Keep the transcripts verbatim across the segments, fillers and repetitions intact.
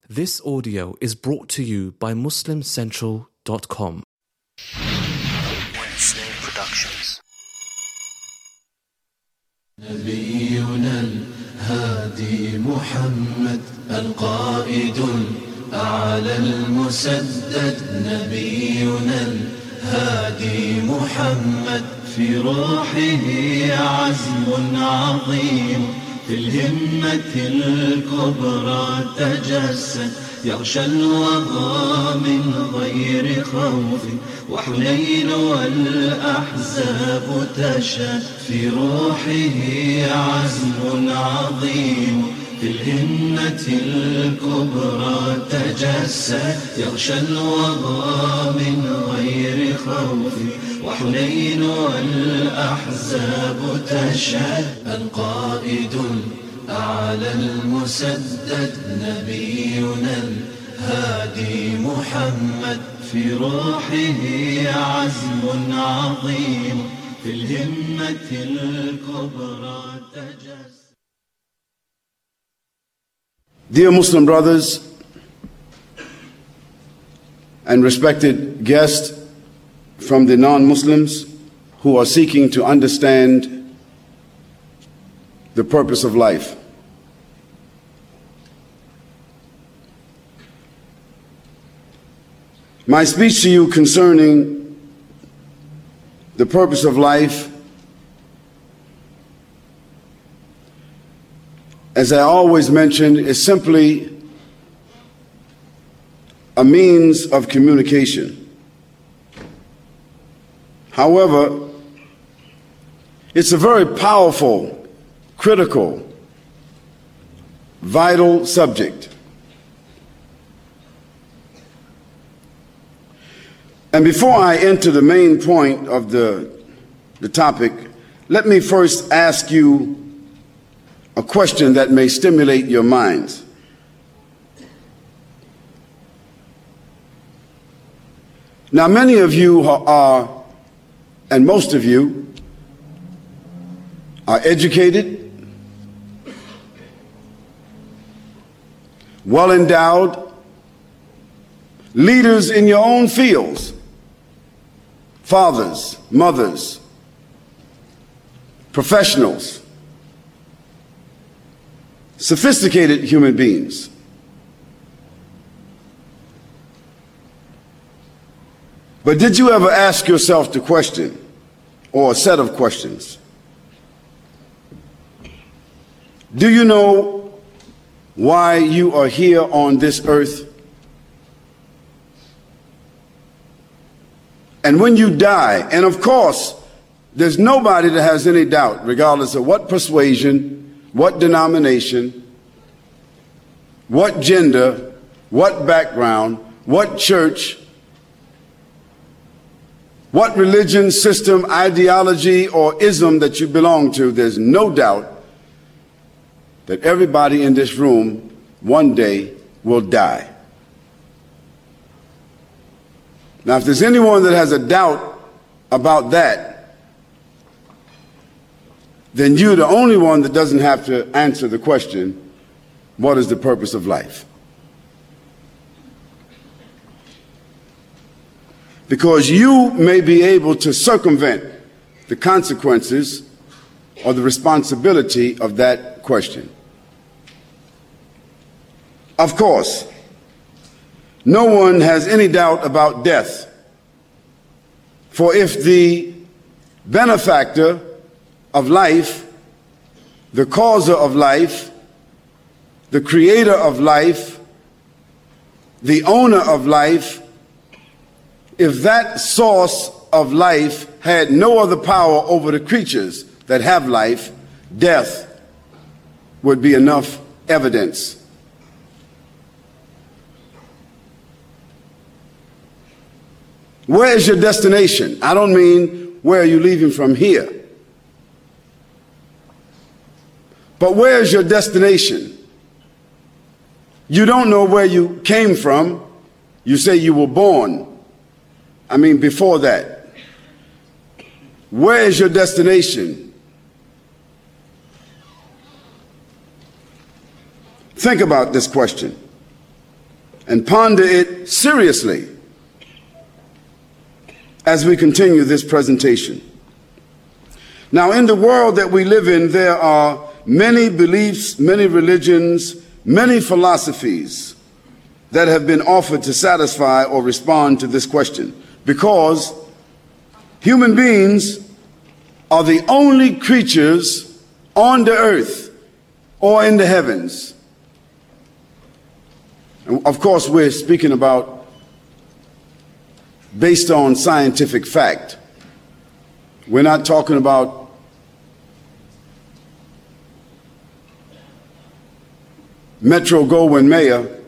This audio is brought to you by Muslim Central dot com. Wednesday Productions. نبينا الهادي محمد القائد الأعلى المسدد. نبينا الهادي محمد في روحه عزم عظيم، في الهمة الكبرى تجسد، يغشى الوغى من غير خوف، وحنين والأحزاب تشهد، في روحه عزم عظيم، في الهمة الكبرى تجسد، يغشى الوغى من غير خوف، وحنين والأحزاب تشهد. القائد الأعلى المسدد نبينا الهادي محمد، في روحه عزم عظيم، في الهمة الكبرى تجسد. Dear Muslim brothers and respected guests from the non-Muslims who are seeking to understand the purpose of life. My speech to you concerning the purpose of life, as I always mention, is simply a means of communication. However, it's a very powerful, critical, vital subject. And before I enter the main point of the, the topic, let me first ask you a question that may stimulate your minds. Now, many of you are, and most of you, are educated, well endowed, leaders in your own fields, fathers, mothers, professionals, sophisticated human beings. But did you ever ask yourself the question, or a set of questions? Do you know why you are here on this earth? And when you die, and of course, there's nobody that has any doubt, regardless of what persuasion, what denomination, what gender, what background, what church, what religion, system, ideology, or ism that you belong to, there's no doubt that everybody in this room one day will die. Now, if there's anyone that has a doubt about that, then you're the only one that doesn't have to answer the question, what is the purpose of life? Because you may be able to circumvent the consequences or the responsibility of that question. Of course, no one has any doubt about death. For if the benefactor of life, the causer of life, the creator of life, the owner of life, if that source of life had no other power over the creatures that have life, death would be enough evidence. Where is your destination? I don't mean where are you leaving from here, but where is your destination? You don't know where you came from. You say you were born. I mean, before that. Where is your destination? Think about this question. and ponder it seriously as we continue this presentation. Now, in the world that we live in, there are many beliefs, many religions, many philosophies that have been offered to satisfy or respond to this question, because human beings are the only creatures on the earth or in the heavens. And of course, we're speaking about based on scientific fact. We're not talking about Metro-Goldwyn-Mayer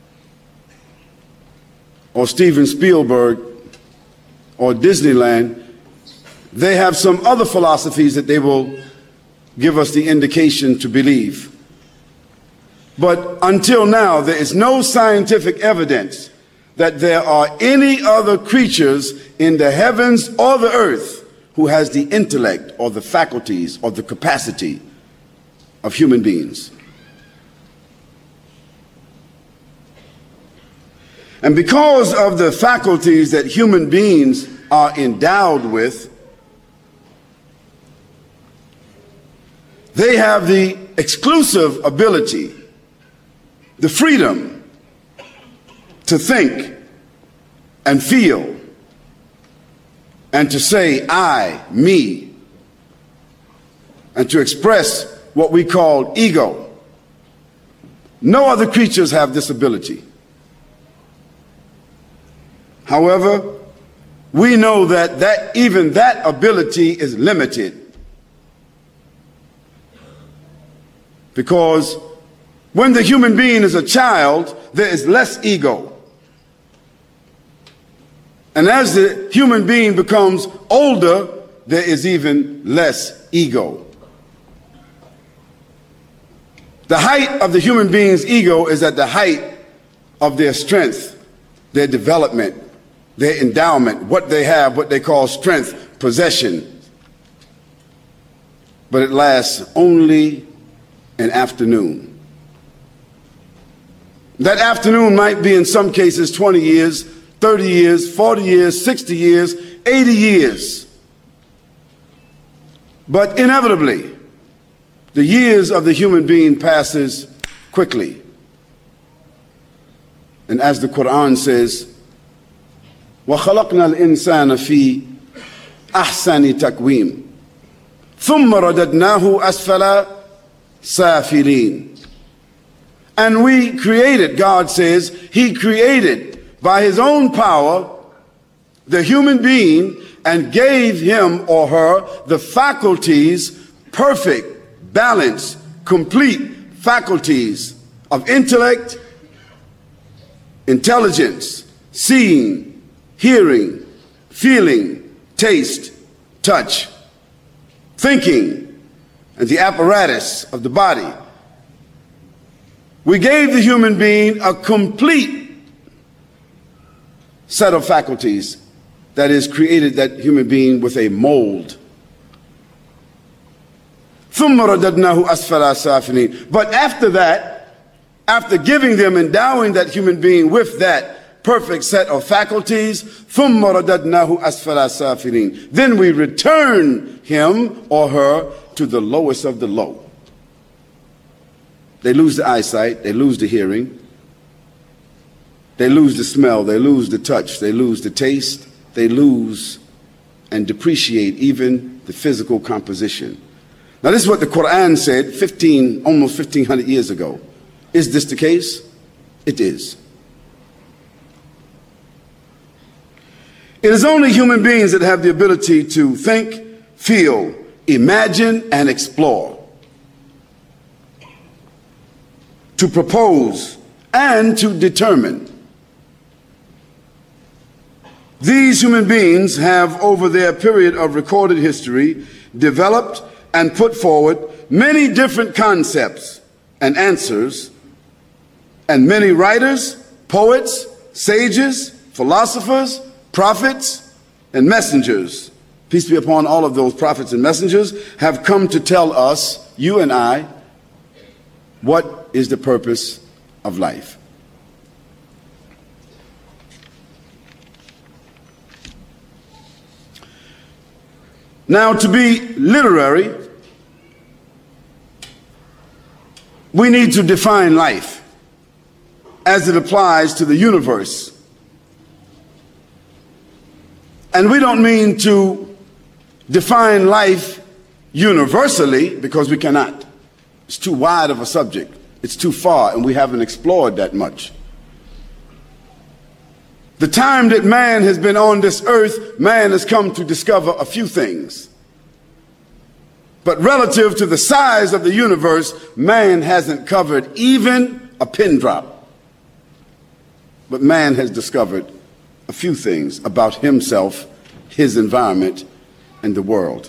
or Steven Spielberg or Disneyland. They have some other philosophies that they will give us the indication to believe. But until now, there is no scientific evidence that there are any other creatures in the heavens or the earth who has the intellect or the faculties or the capacity of human beings. And because of the faculties that human beings are endowed with, they have the exclusive ability, the freedom to think and feel and to say I, me, and to express what we call ego. No other creatures have this ability. However, we know that, that even that ability is limited, because when the human being is a child, there is less ego. And as the human being becomes older, there is even less ego. The height of the human being's ego is at the height of their strength, their development, their endowment, what they have, what they call strength, possession. But it lasts only an afternoon. That afternoon might be in some cases twenty years, thirty years, forty years, sixty years, eighty years. But inevitably, the years of the human being passes quickly. And as the Quran says, وَخَلَقْنَا الْإِنسَانَ فِي أَحْسَنِ تَقْوِيمٍ ثُمَّ رَدَدْنَاهُ أَسْفَلَ سَافِلِينَ. And we created, God says, He created by His own power the human being and gave him or her the faculties, perfect, balanced, complete faculties of intellect, intelligence, seeing, hearing, feeling, taste, touch, thinking, and the apparatus of the body. We gave the human being a complete set of faculties that is created that human being with a mold. ثُمَّ رَدَدْنَاهُ أَسْفَلَ سَافِلِينَ. But after that, after giving them, endowing that human being with that perfect set of faculties, ثُمَّ رَدَدْنَاهُ أَسْفَلَ سَافِلِينَ. Then we return him or her to the lowest of the low. They lose the eyesight, they lose the hearing, they lose the smell, they lose the touch, they lose the taste, they lose and depreciate even the physical composition. Now this is what the Quran said fifteen, almost fifteen hundred years ago. Is this the case? It is. It is only human beings that have the ability to think, feel, imagine, and explore, to propose, and to determine. These human beings have, over their period of recorded history, developed and put forward many different concepts and answers, and many writers, poets, sages, philosophers, prophets, and messengers, peace be upon all of those prophets and messengers, have come to tell us, you and I, what is the purpose of life. Now, to be literary, we need to define life as it applies to the universe. And we don't mean to define life universally, because we cannot. It's too wide of a subject. It's too far, and we haven't explored that much. The time that man has been on this earth, man has come to discover a few things. But relative to the size of the universe, man hasn't covered even a pin drop. But man has discovered a few things about himself, his environment, and the world.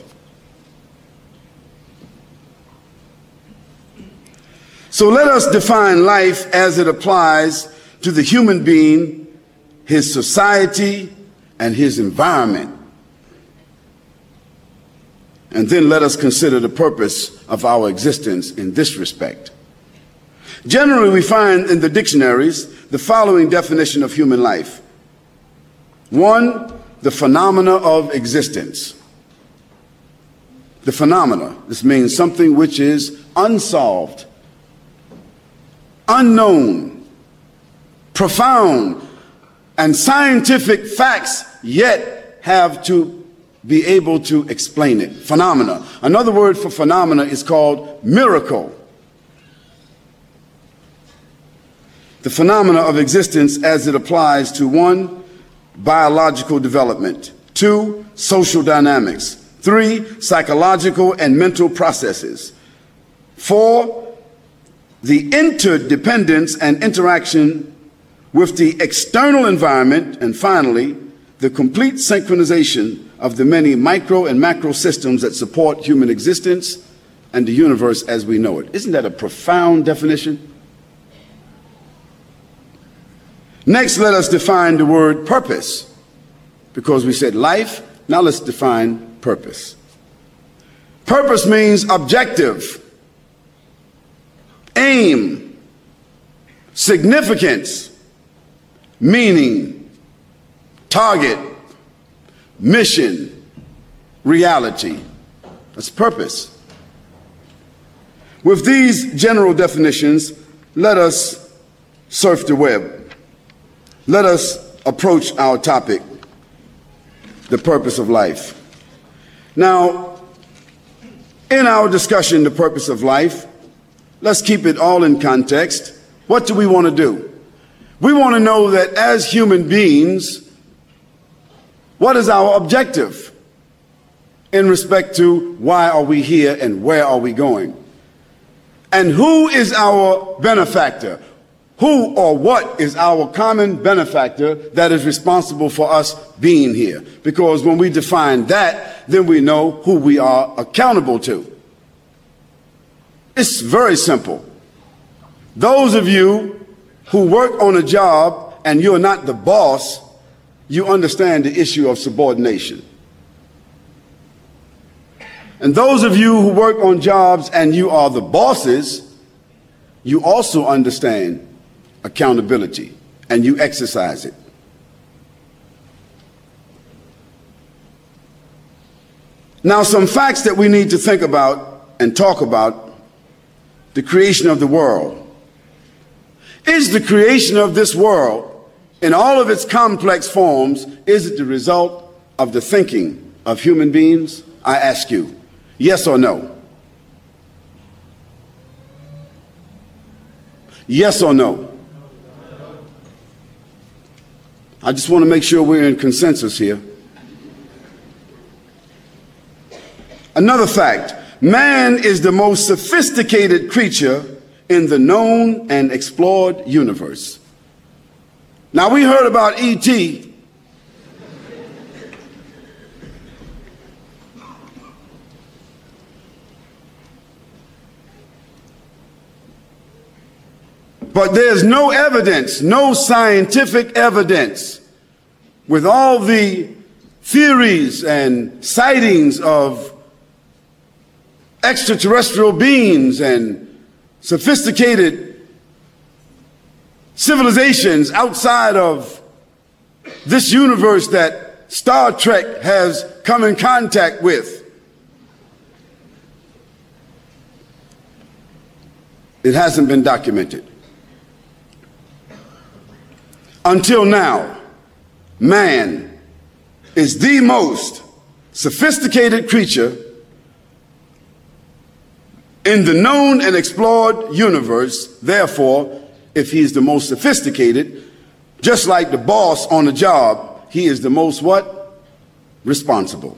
So let us define life as it applies to the human being, his society, and his environment. And then let us consider the purpose of our existence in this respect. Generally, we find in the dictionaries the following definition of human life. One, the phenomena of existence. The phenomena. This means something which is unsolved, unknown, profound, and scientific facts yet have to be able to explain it. Phenomena. Another word for phenomena is called miracle. The phenomena of existence as it applies to one, biological development, two, social dynamics, three, psychological and mental processes, four, the interdependence and interaction with the external environment, and finally, the complete synchronization of the many micro and macro systems that support human existence and the universe as we know it. Isn't that a profound definition? Next, let us define the word purpose, because we said life. Now let's define purpose. Purpose means objective, aim, significance, meaning, target, mission, reality. That's purpose. With these general definitions, let us surf the web. Let us approach our topic, the purpose of life. Now, in our discussion, the purpose of life, let's keep it all in context. What do we want to do? We want to know that as human beings, what is our objective in respect to why are we here and where are we going? And who is our benefactor? Who or what is our common benefactor that is responsible for us being here? Because when we define that, then we know who we are accountable to. It's very simple. Those of you who work on a job and you're not the boss, you understand the issue of subordination. And those of you who work on jobs and you are the bosses, you also understand accountability, and you exercise it. Now, some facts that we need to think about and talk about: the creation of the world. Is the creation of this world, in all of its complex forms, is it the result of the thinking of human beings? I ask you, yes or no? Yes or no? I just want to make sure we're in consensus here. Another fact: man is the most sophisticated creature in the known and explored universe. Now, we heard about E T But there's no evidence, no scientific evidence, with all the theories and sightings of extraterrestrial beings and sophisticated civilizations outside of this universe that Star Trek has come in contact with. It hasn't been documented. Until now, man is the most sophisticated creature in the known and explored universe. Therefore, if he's the most sophisticated, just like the boss on the job, he is the most what? Responsible.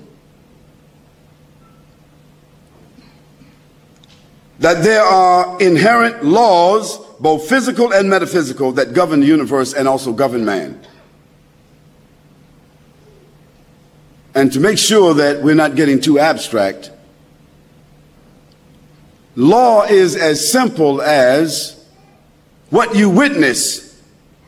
That there are inherent laws, both physical and metaphysical, that govern the universe and also govern man. And to make sure that we're not getting too abstract, law is as simple as what you witness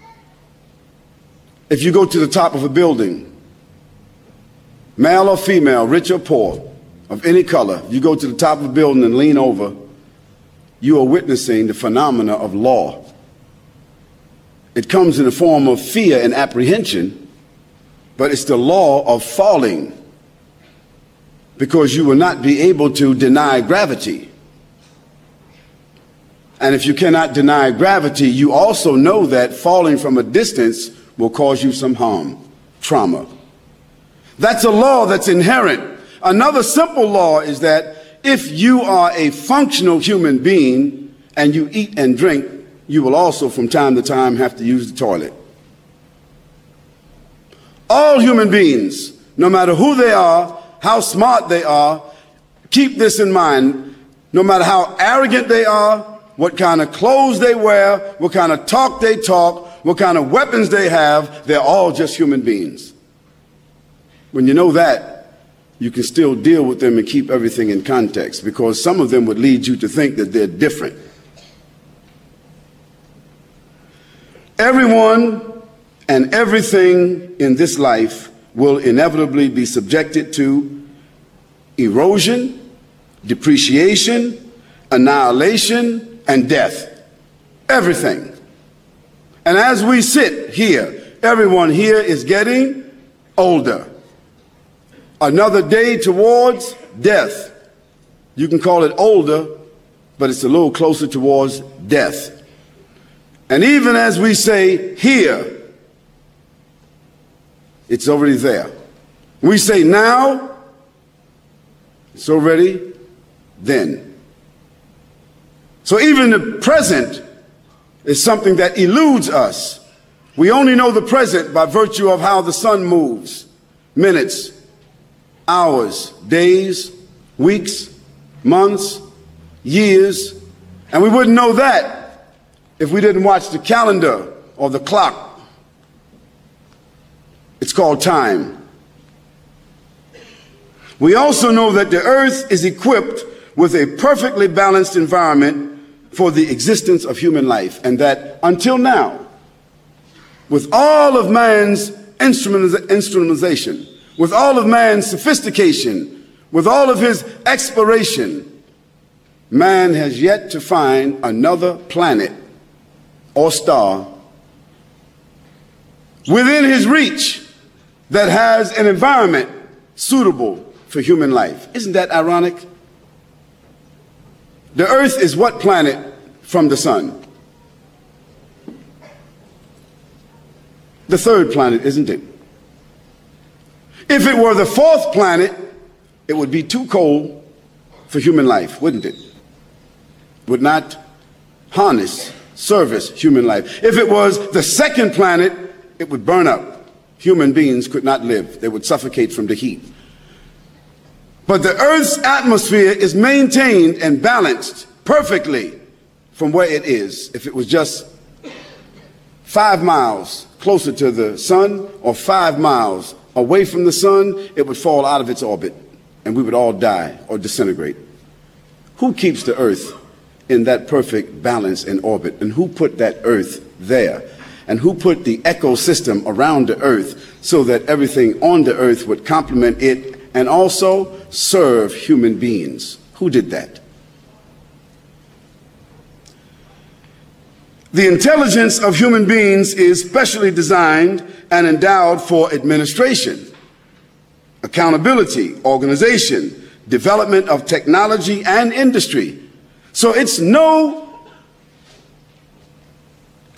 if you go to the top of a building, male or female, rich or poor, of any color. You go to the top of a building and lean over, you are witnessing the phenomena of law. It comes in the form of fear and apprehension, but it's the law of falling, because you will not be able to deny gravity. And if you cannot deny gravity, you also know that falling from a distance will cause you some harm, trauma. That's a law that's inherent. Another simple law is that if you are a functional human being and you eat and drink, you will also from time to time have to use the toilet. All human beings, no matter who they are, how smart they are, keep this in mind. No matter how arrogant they are, what kind of clothes they wear, what kind of talk they talk, what kind of weapons they have, they're all just human beings. When you know that, you can still deal with them and keep everything in context, because some of them would lead you to think that they're different. Everyone and everything in this life will inevitably be subjected to erosion, depreciation, annihilation, and death. Everything. And as we sit here, everyone here is getting older. Another day towards death. You can call it older, but it's a little closer towards death. And even as we say here, it's already there. We say now, it's already then. So even the present is something that eludes us. We only know the present by virtue of how the sun moves. Minutes, hours, days, weeks, months, years. And we wouldn't know that if we didn't watch the calendar or the clock. It's called time. We also know that the earth is equipped with a perfectly balanced environment for the existence of human life, and that until now, with all of man's instrumentalization, with all of man's sophistication, with all of his exploration, man has yet to find another planet or star within his reach that has an environment suitable for human life. Isn't that ironic? The earth is what planet from the sun? The third planet, isn't it? If it were the fourth planet, it would be too cold for human life, wouldn't it? Would not harness, service human life. If it was the second planet, it would burn up. Human beings could not live. They would suffocate from the heat. But the Earth's atmosphere is maintained and balanced perfectly from where it is. If it was just five miles closer to the sun or five miles away from the sun, it would fall out of its orbit and we would all die or disintegrate. Who keeps the Earth in that perfect balance and orbit? And who put that Earth there? And who put the ecosystem around the Earth so that everything on the Earth would complement it and also serve human beings? Who did that? The intelligence of human beings is specially designed and endowed for administration, accountability, organization, development of technology and industry. So it's no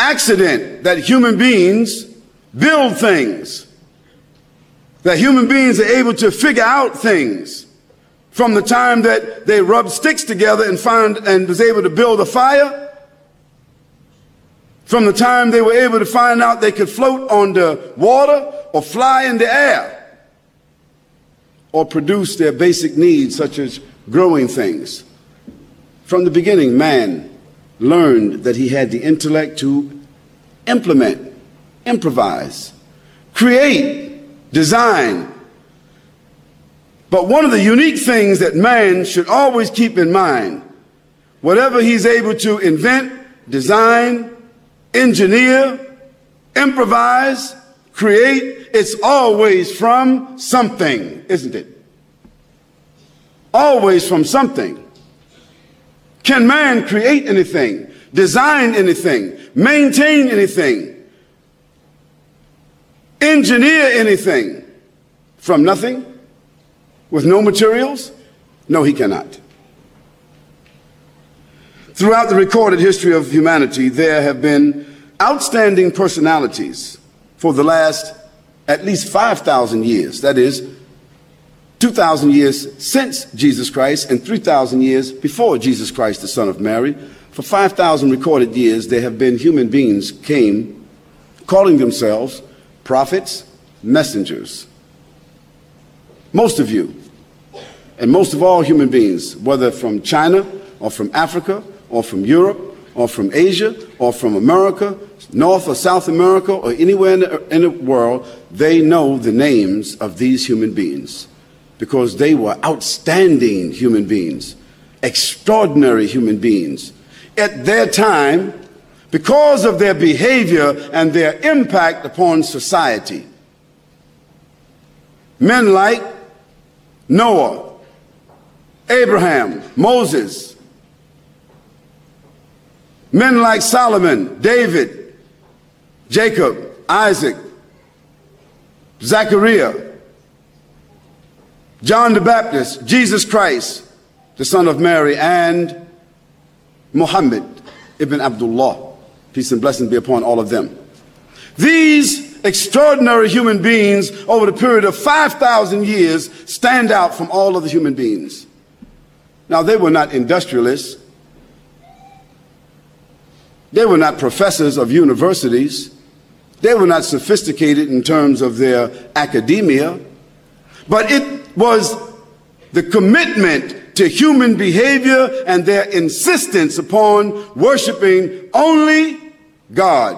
accident that human beings build things, that human beings are able to figure out things from the time that they rubbed sticks together and found and was able to build a fire, from the time they were able to find out they could float on the water or fly in the air or produce their basic needs such as growing things. From the beginning, man learned that he had the intellect to implement, improvise, create, design. But one of the unique things that man should always keep in mind, whatever he's able to invent, design, engineer, improvise, create, it's always from something, isn't it? Always from something. Can man create anything, design anything, maintain anything, engineer anything from nothing, with no materials? No, he cannot. Throughout the recorded history of humanity, there have been outstanding personalities for the last at least five thousand years. That is, two thousand years since Jesus Christ and three thousand years before Jesus Christ, the Son of Mary. For five thousand recorded years, there have been human beings came calling themselves prophets, messengers. Most of you, and most of all human beings, whether from China or from Africa or from Europe or from Asia or from America, North or South America or anywhere in the, in the world, they know the names of these human beings because they were outstanding human beings, extraordinary human beings. At their time, because of their behavior and their impact upon society. Men like Noah, Abraham, Moses. Men like Solomon, David, Jacob, Isaac, Zechariah, John the Baptist, Jesus Christ, the Son of Mary, and Muhammad ibn Abdullah. Peace and blessings be upon all of them. These extraordinary human beings over the period of five thousand years stand out from all other human beings. Now, they were not industrialists. They were not professors of universities. They were not sophisticated in terms of their academia. But it was the commitment to human behavior and their insistence upon worshiping only God.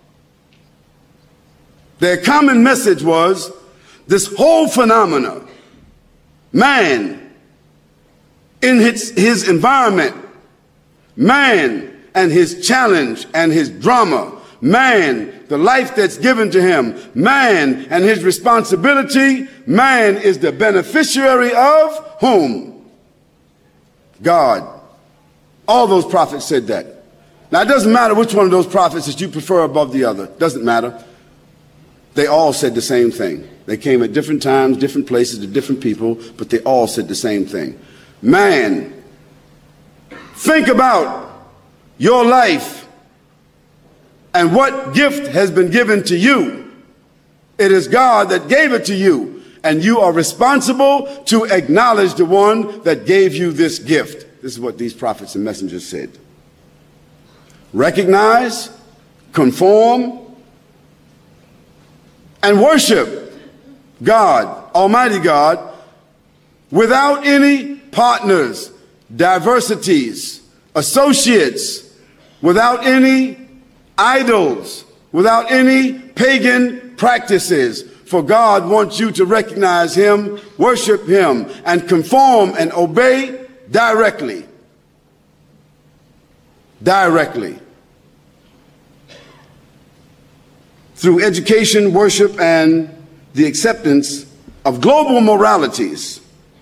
Their common message was this whole phenomena, man in his, his environment, man and his challenge and his drama, man, the life that's given to him, man and his responsibility, man is the beneficiary of whom? God. All those prophets said that. Now, it doesn't matter which one of those prophets that you prefer above the other. Doesn't matter. They all said the same thing. They came at different times, different places, to different people, but they all said the same thing. Man, think about your life and what gift has been given to you. It is God that gave it to you, and you are responsible to acknowledge the one that gave you this gift. This is what these prophets and messengers said. Recognize, conform, and worship God, Almighty God, without any partners, diversities, associates, without any idols, without any pagan practices. For God wants you to recognize him, worship him, and conform and obey directly. Directly. Through education, worship, and the acceptance of global moralities,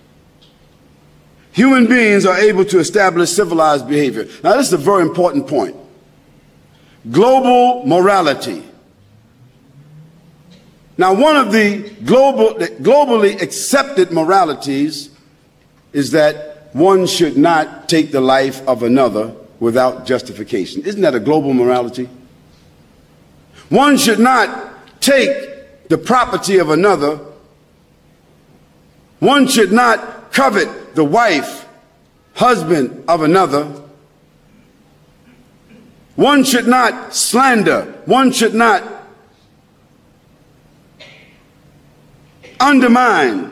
human beings are able to establish civilized behavior. Now, this is a very important point. Global morality. Now, one of the global, globally accepted moralities is that one should not take the life of another without justification. Isn't that a global morality? One should not take the property of another. One should not covet the wife, husband of another. One should not slander. One should not undermine.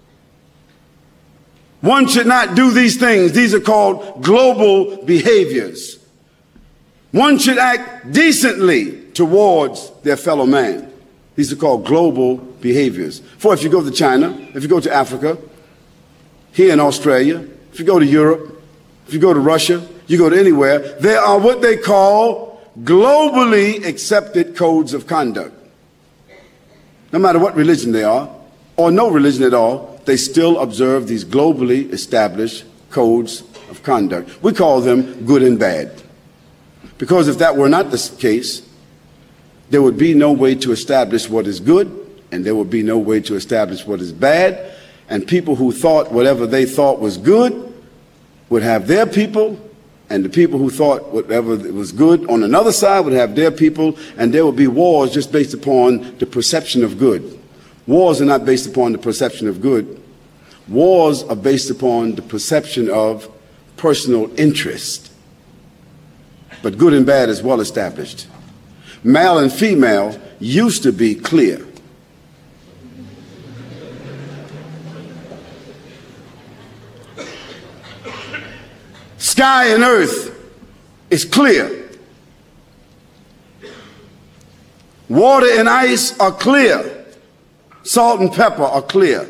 One should not do these things. These are called global behaviors. One should act decently towards their fellow man. These are called global behaviors. For if you go to China, if you go to Africa, here in Australia, if you go to Europe, if you go to Russia, you go to anywhere, there are what they call globally accepted codes of conduct. No matter what religion they are, or no religion at all, they still observe these globally established codes of conduct. We call them good and bad. Because if that were not the case, there would be no way to establish what is good, and there would be no way to establish what is bad, and people who thought whatever they thought was good would have their people, and the people who thought whatever was good on another side would have their people, and there would be wars just based upon the perception of good. Wars are not based upon the perception of good. Wars are based upon the perception of personal interest. But good and bad is well established. Male and female used to be clear. Sky and earth is clear. Water and ice are clear. Salt and pepper are clear.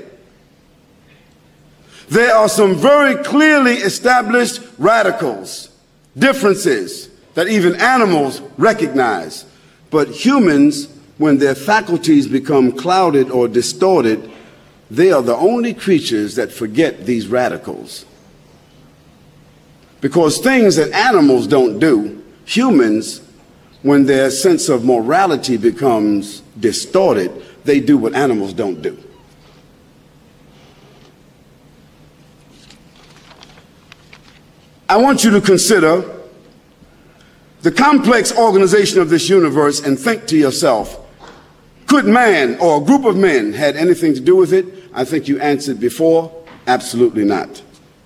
There are some very clearly established radicals, differences that even animals recognize. But humans, when their faculties become clouded or distorted, they are the only creatures that forget these radicals. Because things that animals don't do, humans, when their sense of morality becomes distorted, they do what animals don't do. I want you to consider the complex organization of this universe and think to yourself, could man or a group of men had anything to do with it? I think you answered before, absolutely not.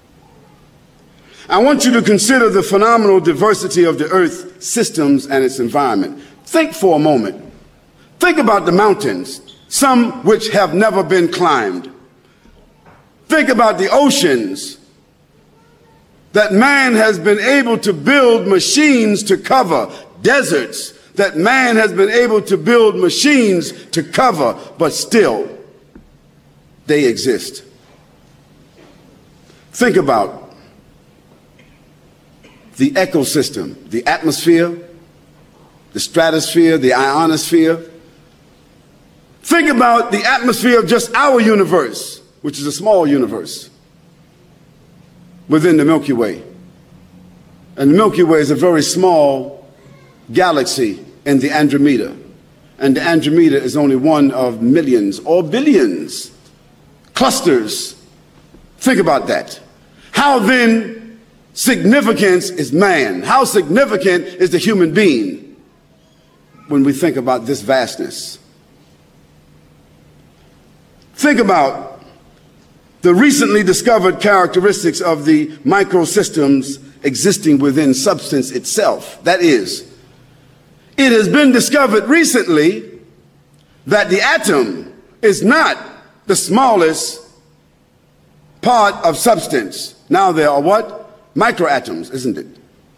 I want you to consider the phenomenal diversity of the Earth systems and its environment. Think for a moment. Think about the mountains, some which have never been climbed. Think about the oceans that man has been able to build machines to cover, deserts that man has been able to build machines to cover, but still they exist. Think about the ecosystem, the atmosphere, the stratosphere, the ionosphere. Think about the atmosphere of just our universe, which is a small universe within the Milky Way. And the Milky Way is a very small galaxy in the Andromeda. And the Andromeda is only one of millions or billions clusters. Think about that. How then significant is man? How significant is the human being when we think about this vastness? Think about the recently discovered characteristics of the microsystems existing within substance itself. That is, it has been discovered recently that the atom is not the smallest part of substance. Now there are what? Microatoms, isn't it?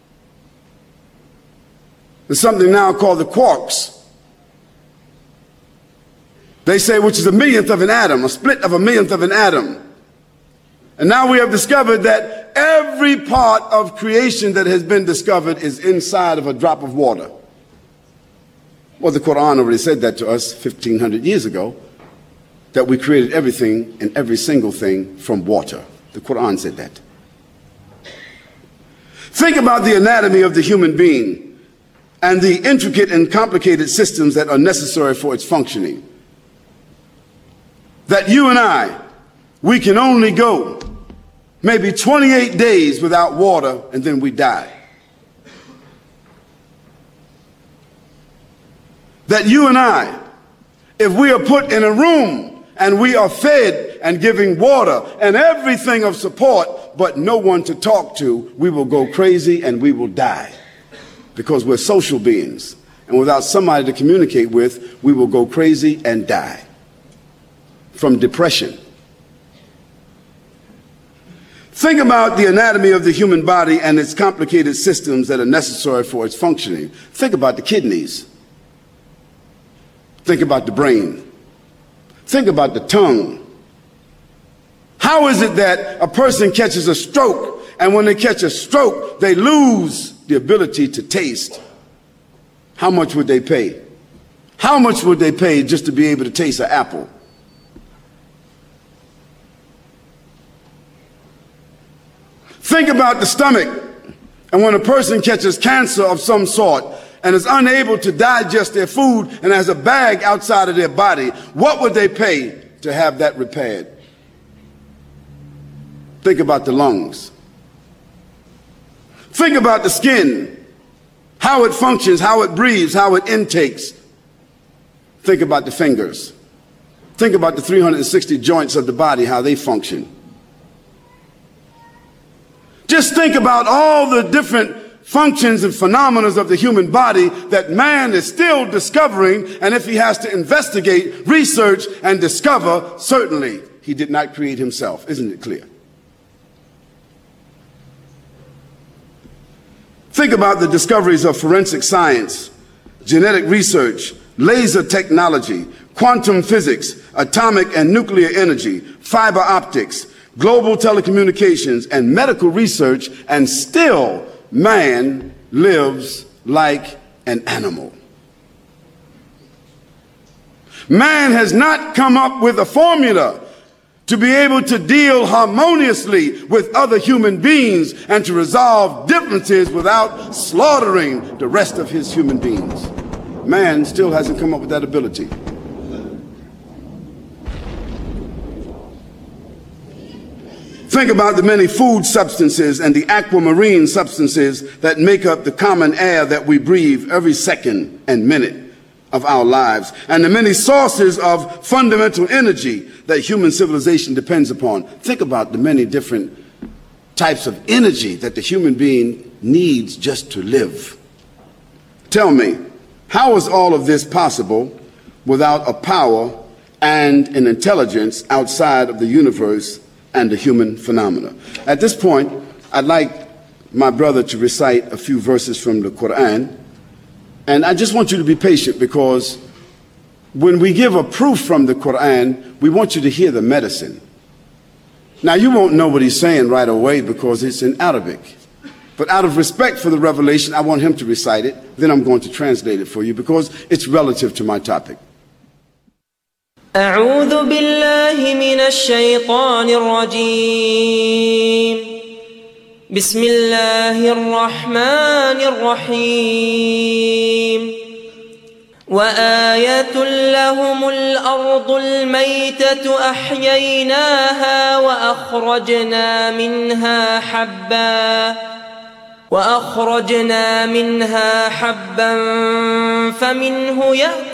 There's something now called the quarks. They say which is a millionth of an atom, a split of a millionth of an atom. And now we have discovered that every part of creation that has been discovered is inside of a drop of water. Well, the Quran already said that to us fifteen hundred years ago, that we created everything and every single thing from water. The Quran said that. Think about the anatomy of the human being and the intricate and complicated systems that are necessary for its functioning. That you and I, we can only go maybe twenty-eight days without water and then we die. that you and I, if we are put in a room and we are fed and giving water and everything of support, but no one to talk to, we will go crazy and we will die, because we're social beings. And without somebody to communicate with, we will go crazy and die from depression. Think about the anatomy of the human body and its complicated systems that are necessary for its functioning. Think about the kidneys. Think about the brain. Think about the tongue. How is it that a person catches a stroke, and when they catch a stroke, they lose the ability to taste? How much would they pay? How much would they pay just to be able to taste an apple? Think about the stomach, and when a person catches cancer of some sort and is unable to digest their food and has a bag outside of their body, what would they pay to have that repaired? Think about the lungs. Think about the skin, how it functions, how it breathes, how it intakes. Think about the fingers. Think about the three hundred sixty joints of the body, how they function. Just think about all the different functions and phenomena of the human body that man is still discovering, and if he has to investigate, research, and discover, certainly he did not create himself. Isn't it clear? Think about the discoveries of forensic science, genetic research, laser technology, quantum physics, atomic and nuclear energy, fiber optics, global telecommunications, and medical research, and still man lives like an animal. Man has not come up with a formula to be able to deal harmoniously with other human beings and to resolve differences without slaughtering the rest of his human beings. Man still hasn't come up with that ability. Think about the many food substances and the aquamarine substances that make up the common air that we breathe every second and minute of our lives, and the many sources of fundamental energy that human civilization depends upon. Think about the many different types of energy that the human being needs just to live. Tell me, how is all of this possible without a power and an intelligence outside of the universe and the human phenomena? At this point, I'd like my brother to recite a few verses from the Quran. And I just want you to be patient, because when we give a proof from the Quran, we want you to hear the medicine. Now, you won't know what he's saying right away because it's in Arabic. But out of respect for the revelation, I want him to recite it. Then I'm going to translate it for you because it's relative to my topic. أعوذ بالله من الشيطان الرجيم بسم الله الرحمن الرحيم وآية لهم الأرض الميتة أحييناها وأخرجنا منها حبا وأخرجنا منها حبا فمنه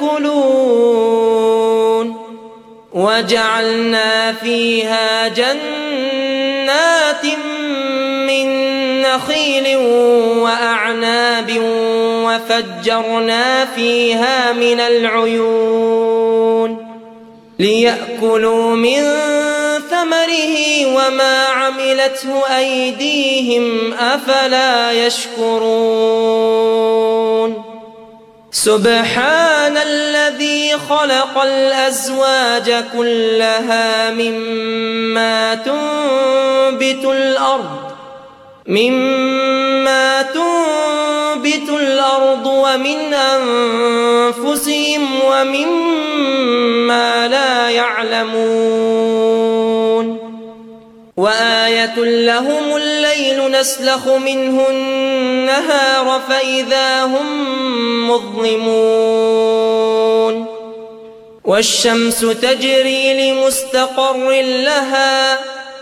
يأكلون وجعلنا فيها جنات من نخيل وأعناب وفجرنا فيها من العيون ليأكلوا من ثمره وما عملته أيديهم أفلا يشكرون سبحان الذي خلق الأزواج كلها مما تنبت الأرض مما تنبت الأرض ومن أنفسهم ومما لا يعلمون وآية لهم الليل نسلخ منه النهار فإذا هم مظلمون والشمس تجري لمستقر لها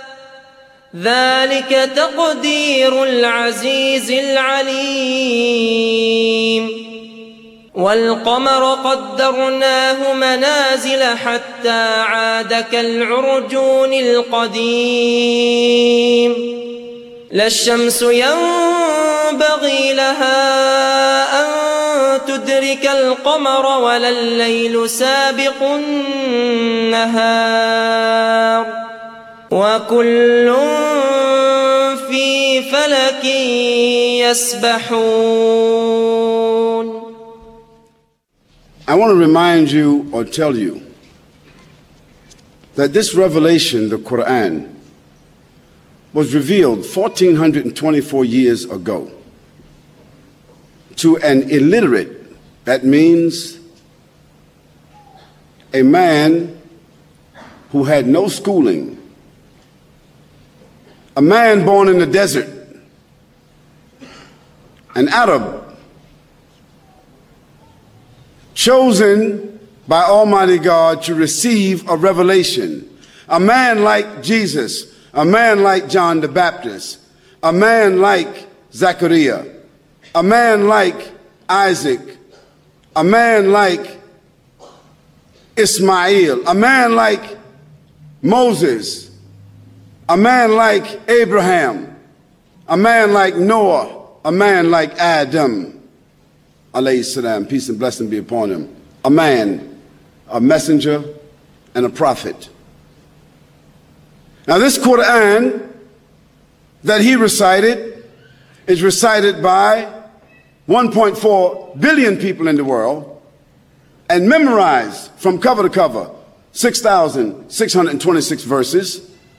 ذلك تقدير العزيز العليم والقمر قدرناه منازل حتى عاد كالعرجون القديم لا الشمس ينبغي لها أن تدرك القمر ولا الليل سابق النهار وكل في فلك يسبحون. I want to remind you or tell you that this revelation, the Quran, was revealed one thousand four hundred twenty-four years ago to an illiterate. That means a man who had no schooling, a man born in the desert, an Arab, chosen by Almighty God to receive a revelation, a man like Jesus, a man like John the Baptist, a man like Zechariah, a man like Isaac, a man like Ismail, a man like Moses, a man like Abraham, a man like Noah, a man like Adam, alayhi salam, peace and blessing be upon him, a man, a messenger, and a prophet. Now this Quran that he recited is recited by one point four billion people in the world and memorized from cover to cover, six thousand six hundred twenty-six verses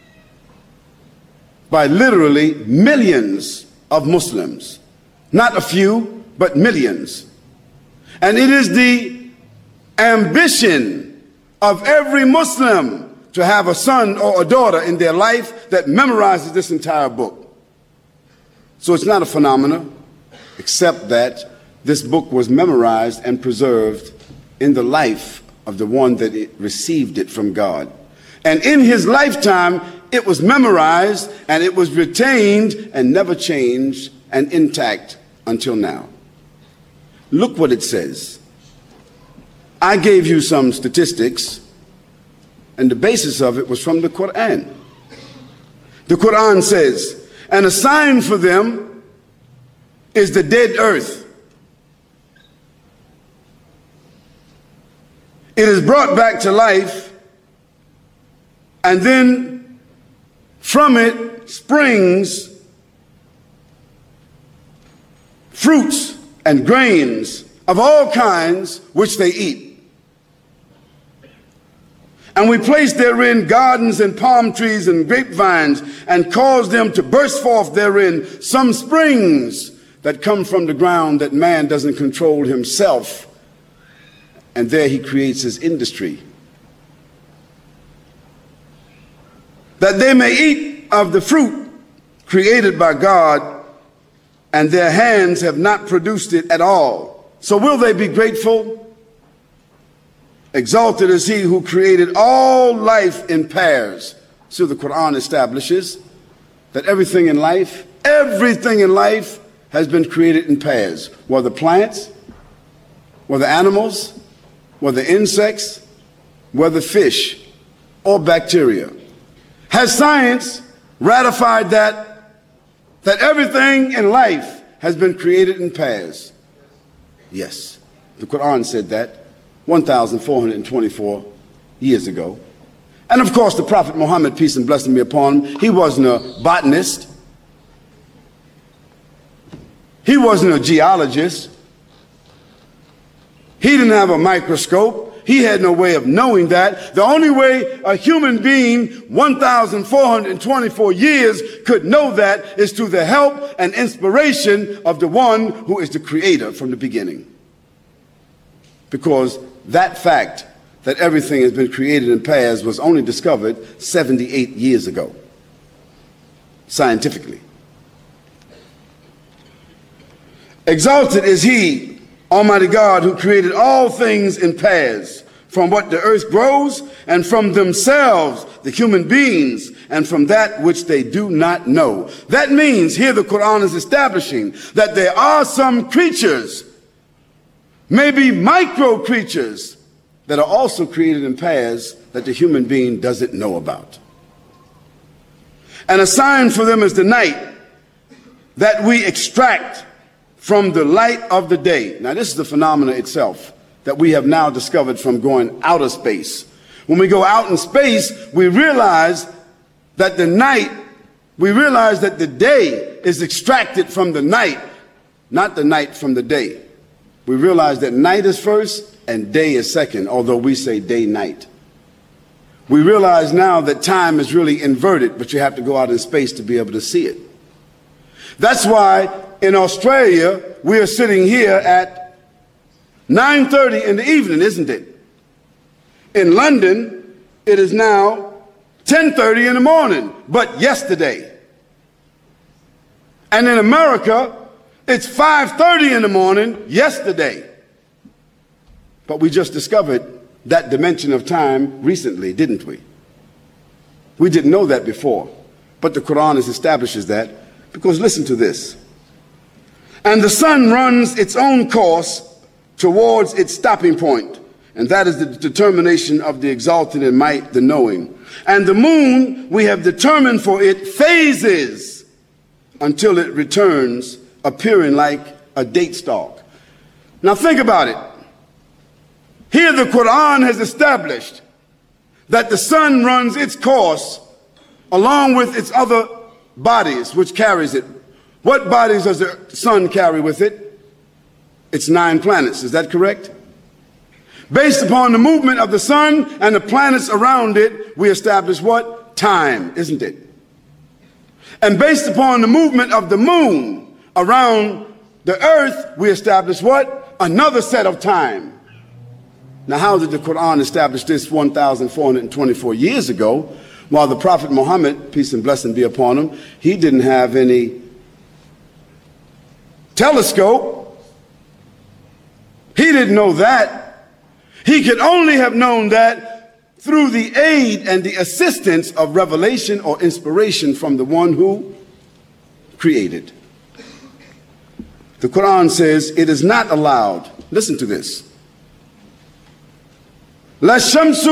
by literally millions of Muslims. Not a few, but millions. And it is the ambition of every Muslim to have a son or a daughter in their life that memorizes this entire book. So it's not a phenomenon, except that this book was memorized and preserved in the life of the one that it received it from God. And in his lifetime, it was memorized and it was retained and never changed and intact until now. Look what it says. I gave you some statistics, and the basis of it was from the Quran. The Quran says, and a sign for them is the dead earth. It is brought back to life, and then from it springs fruits and grains of all kinds which they eat. And we place therein gardens and palm trees and grapevines and cause them to burst forth therein some springs that come from the ground that man doesn't control himself. And there he creates his industry. That they may eat of the fruit created by God, and their hands have not produced it at all. So will they be grateful? Exalted is he who created all life in pairs. So the Quran establishes that everything in life, everything in life has been created in pairs. Whether plants, whether animals, whether insects, whether fish or bacteria. Has science ratified that? That everything in life has been created in pairs? Yes. The Quran said that one thousand four hundred twenty-four years ago. And of course, the Prophet Muhammad, peace and blessing be upon him, he wasn't a botanist. He wasn't a geologist. He didn't have a microscope. He had no way of knowing that. The only way a human being, one thousand four hundred twenty-four years, could know that is through the help and inspiration of the one who is the creator from the beginning. Because that fact that everything has been created in pairs was only discovered seventy-eight years ago, scientifically. Exalted is he, Almighty God, who created all things in pairs, from what the earth grows, and from themselves, the human beings, and from that which they do not know. That means, here the Quran is establishing that there are some creatures maybe micro creatures that are also created in pairs that the human being doesn't know about. And a sign for them is the night that we extract from the light of the day. Now, this is the phenomena itself that we have now discovered from going outer space. When we go out in space, we realize that the night, we realize that the day is extracted from the night, not the night from the day. We realize that night is first and day is second, although we say day-night. We realize now that time is really inverted, but you have to go out in space to be able to see it. That's why in Australia, we are sitting here at nine thirty in the evening, isn't it? In London, it is now ten thirty in the morning, but yesterday. And in America, it's five thirty in the morning, yesterday. But we just discovered that dimension of time recently, didn't we? We didn't know that before, but the Quran establishes that, because listen to this. And the sun runs its own course towards its stopping point, and that is the determination of the exalted in might, the knowing. And the moon we have determined for it phases until it returns, appearing like a date stalk. Now think about it. Here the Quran has established that the sun runs its course along with its other bodies which carries it. What bodies does the sun carry with it? It's nine planets, is that correct? Based upon the movement of the sun and the planets around it, we establish what? Time, isn't it? And based upon the movement of the moon around the earth, we establish what? Another set of time. Now, how did the Quran establish this one thousand four hundred twenty-four years ago, while the Prophet Muhammad, peace and blessing be upon him, he didn't have any telescope? He didn't know that. He could only have known that through the aid and the assistance of revelation or inspiration from the one who created. The Quran says it is not allowed. Listen to this. لا الشمس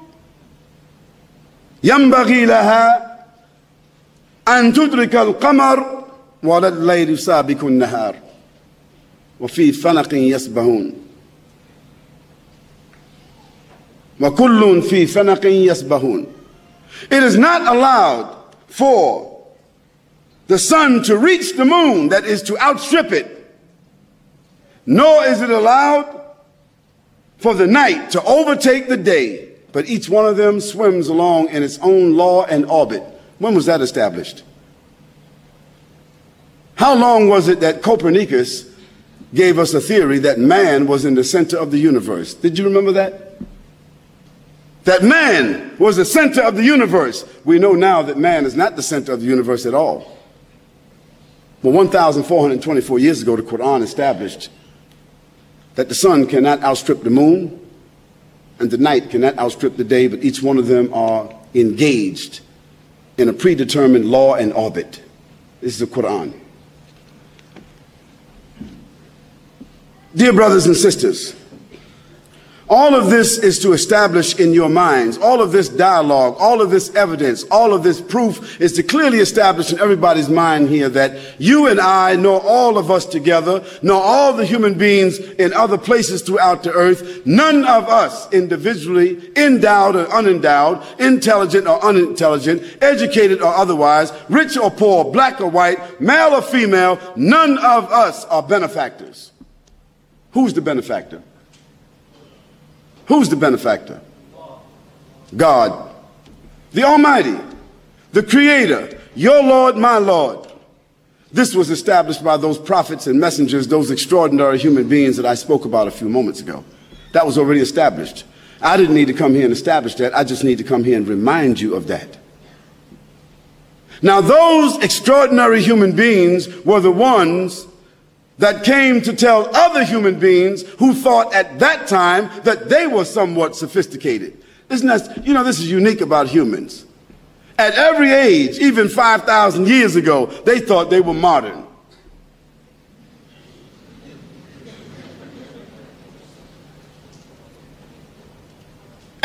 ينبغي لها أن تدرك القمر ولا الليل سابق النهار وفي فلق يسبحون وكل في فلق يسبحون. It is not allowed for the sun to reach the moon, that is to outstrip it, nor is it allowed for the night to overtake the day, but each one of them swims along in its own law and orbit. When was that established? How long was it that Copernicus gave us a theory that man was in the center of the universe? Did you remember that? That man was the center of the universe. We know now that man is not the center of the universe at all. But one thousand four hundred twenty-four years ago, the Quran established that the sun cannot outstrip the moon and the night cannot outstrip the day, but each one of them are engaged in a predetermined law and orbit. This is the Quran. Dear brothers and sisters, all of this is to establish in your minds, all of this dialogue, all of this evidence, all of this proof is to clearly establish in everybody's mind here that you and I, nor all of us together, nor all the human beings in other places throughout the earth, none of us individually, endowed or unendowed, intelligent or unintelligent, educated or otherwise, rich or poor, black or white, male or female, none of us are benefactors. Who's the benefactor? Who's the benefactor? God, the Almighty, the Creator, your Lord, my Lord. This was established by those prophets and messengers, those extraordinary human beings that I spoke about a few moments ago. That was already established. I didn't need to come here and establish that. I just need to come here and remind you of that. Now, those extraordinary human beings were the ones that came to tell other human beings who thought at that time that they were somewhat sophisticated. Isn't that, you know, this is unique about humans. At every age, even five thousand years ago, they thought they were modern.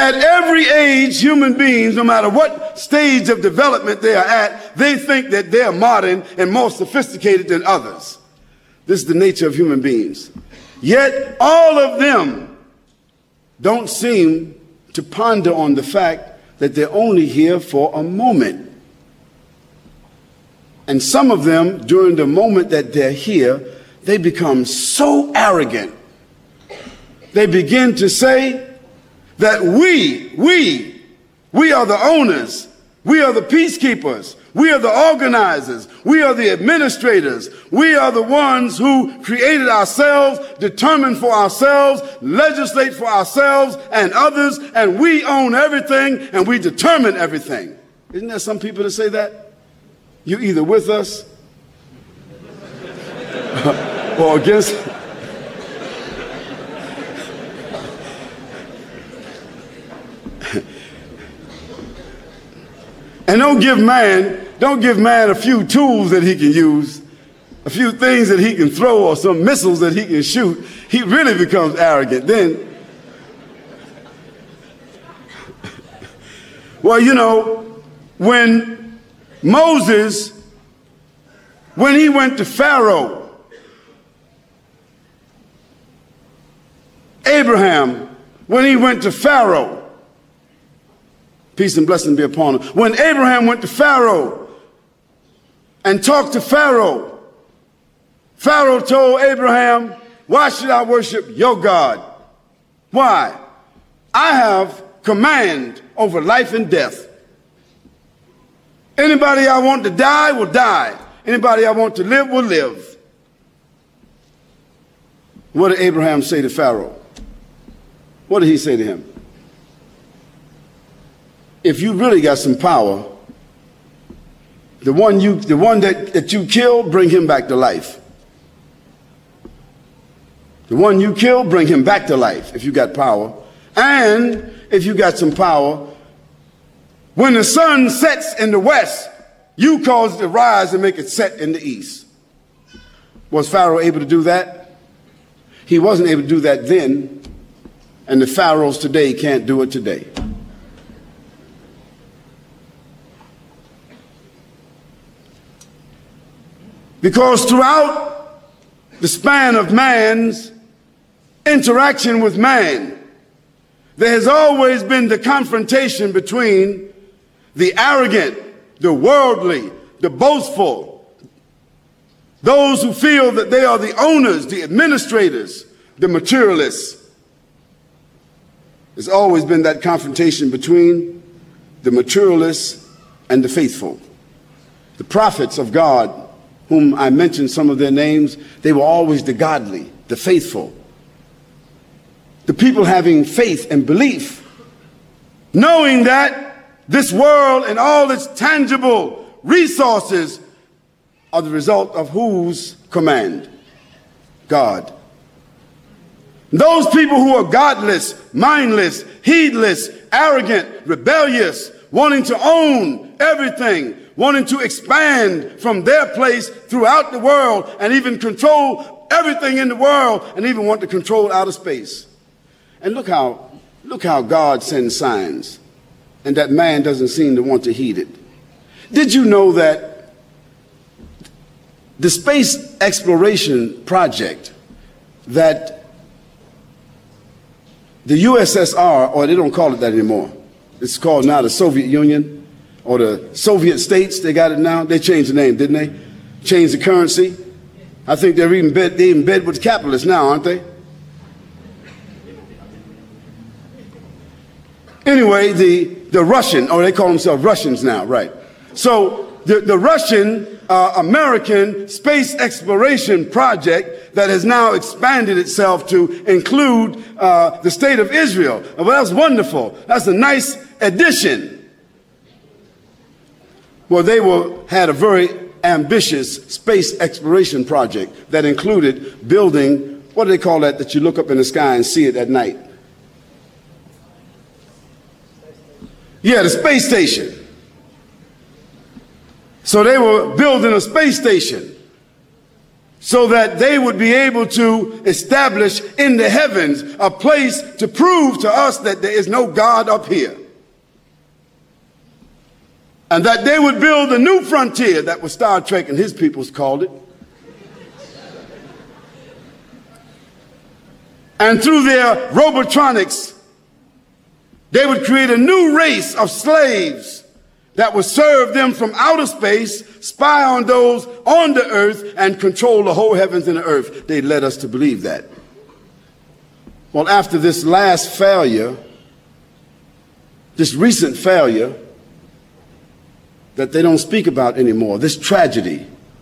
At every age, human beings, no matter what stage of development they are at, they think that they are modern and more sophisticated than others. This is the nature of human beings. Yet all of them don't seem to ponder on the fact that they're only here for a moment. And some of them, during the moment that they're here, they become so arrogant. They begin to say that we, we, we are the owners, we are the peacekeepers, we are the organizers, we are the administrators, we are the ones who created ourselves, determined for ourselves, legislate for ourselves and others, and we own everything and we determine everything. Isn't there some people that say that? You're either with us or against us. And don't give man, don't give man a few tools that he can use, a few things that he can throw or some missiles that he can shoot. He really becomes arrogant then. Well, you know, when Moses, when he went to Pharaoh, Abraham, when he went to Pharaoh, peace and blessing be upon him. When Abraham went to Pharaoh and talked to Pharaoh, Pharaoh told Abraham, why should I worship your God? Why? I have command over life and death. Anybody I want to die will die. Anybody I want to live will live. What did Abraham say to Pharaoh? What did he say to him? If you really got some power, the one you, the one that, that you killed, bring him back to life. The one you killed, bring him back to life if you got power. And if you got some power, when the sun sets in the west, you cause it to rise and make it set in the east. Was Pharaoh able to do that? He wasn't able to do that then, and the pharaohs today can't do it today. Because throughout the span of man's interaction with man, there has always been the confrontation between the arrogant, the worldly, the boastful, those who feel that they are the owners, the administrators, the materialists. There's always been that confrontation between the materialists and the faithful. The prophets of God, whom I mentioned some of their names, they were always the godly, the faithful. The people having faith and belief, knowing that this world and all its tangible resources are the result of whose command? God. Those people who are godless, mindless, heedless, arrogant, rebellious, wanting to own everything, wanting to expand from their place throughout the world and even control everything in the world and even want to control outer space. And look how, look how God sends signs and that man doesn't seem to want to heed it. Did you know that the space exploration project that the U S S R, or they don't call it that anymore, it's called now the Soviet Union, or the Soviet states, they got it now. They changed the name, didn't they? Changed the currency. I think they're even bed, they're in bed with capitalists now, aren't they? Anyway, the, the Russian, or they call themselves Russians now, right. So the, the Russian uh, American space exploration project that has now expanded itself to include uh, the state of Israel. Well, that's wonderful. That's a nice addition. Well, they were, had a very ambitious space exploration project that included building, what do they call that, that you look up in the sky and see it at night? Yeah, the space station. So they were building a space station so that they would be able to establish in the heavens a place to prove to us that there is no God up here. And that they would build a new frontier. That was Star Trek and his peoples called it. And through their robotronics, they would create a new race of slaves that would serve them from outer space, spy on those on the earth, and control the whole heavens and the earth. They led us to believe that. Well, after this last failure, this recent failure that they don't speak about anymore, this tragedy,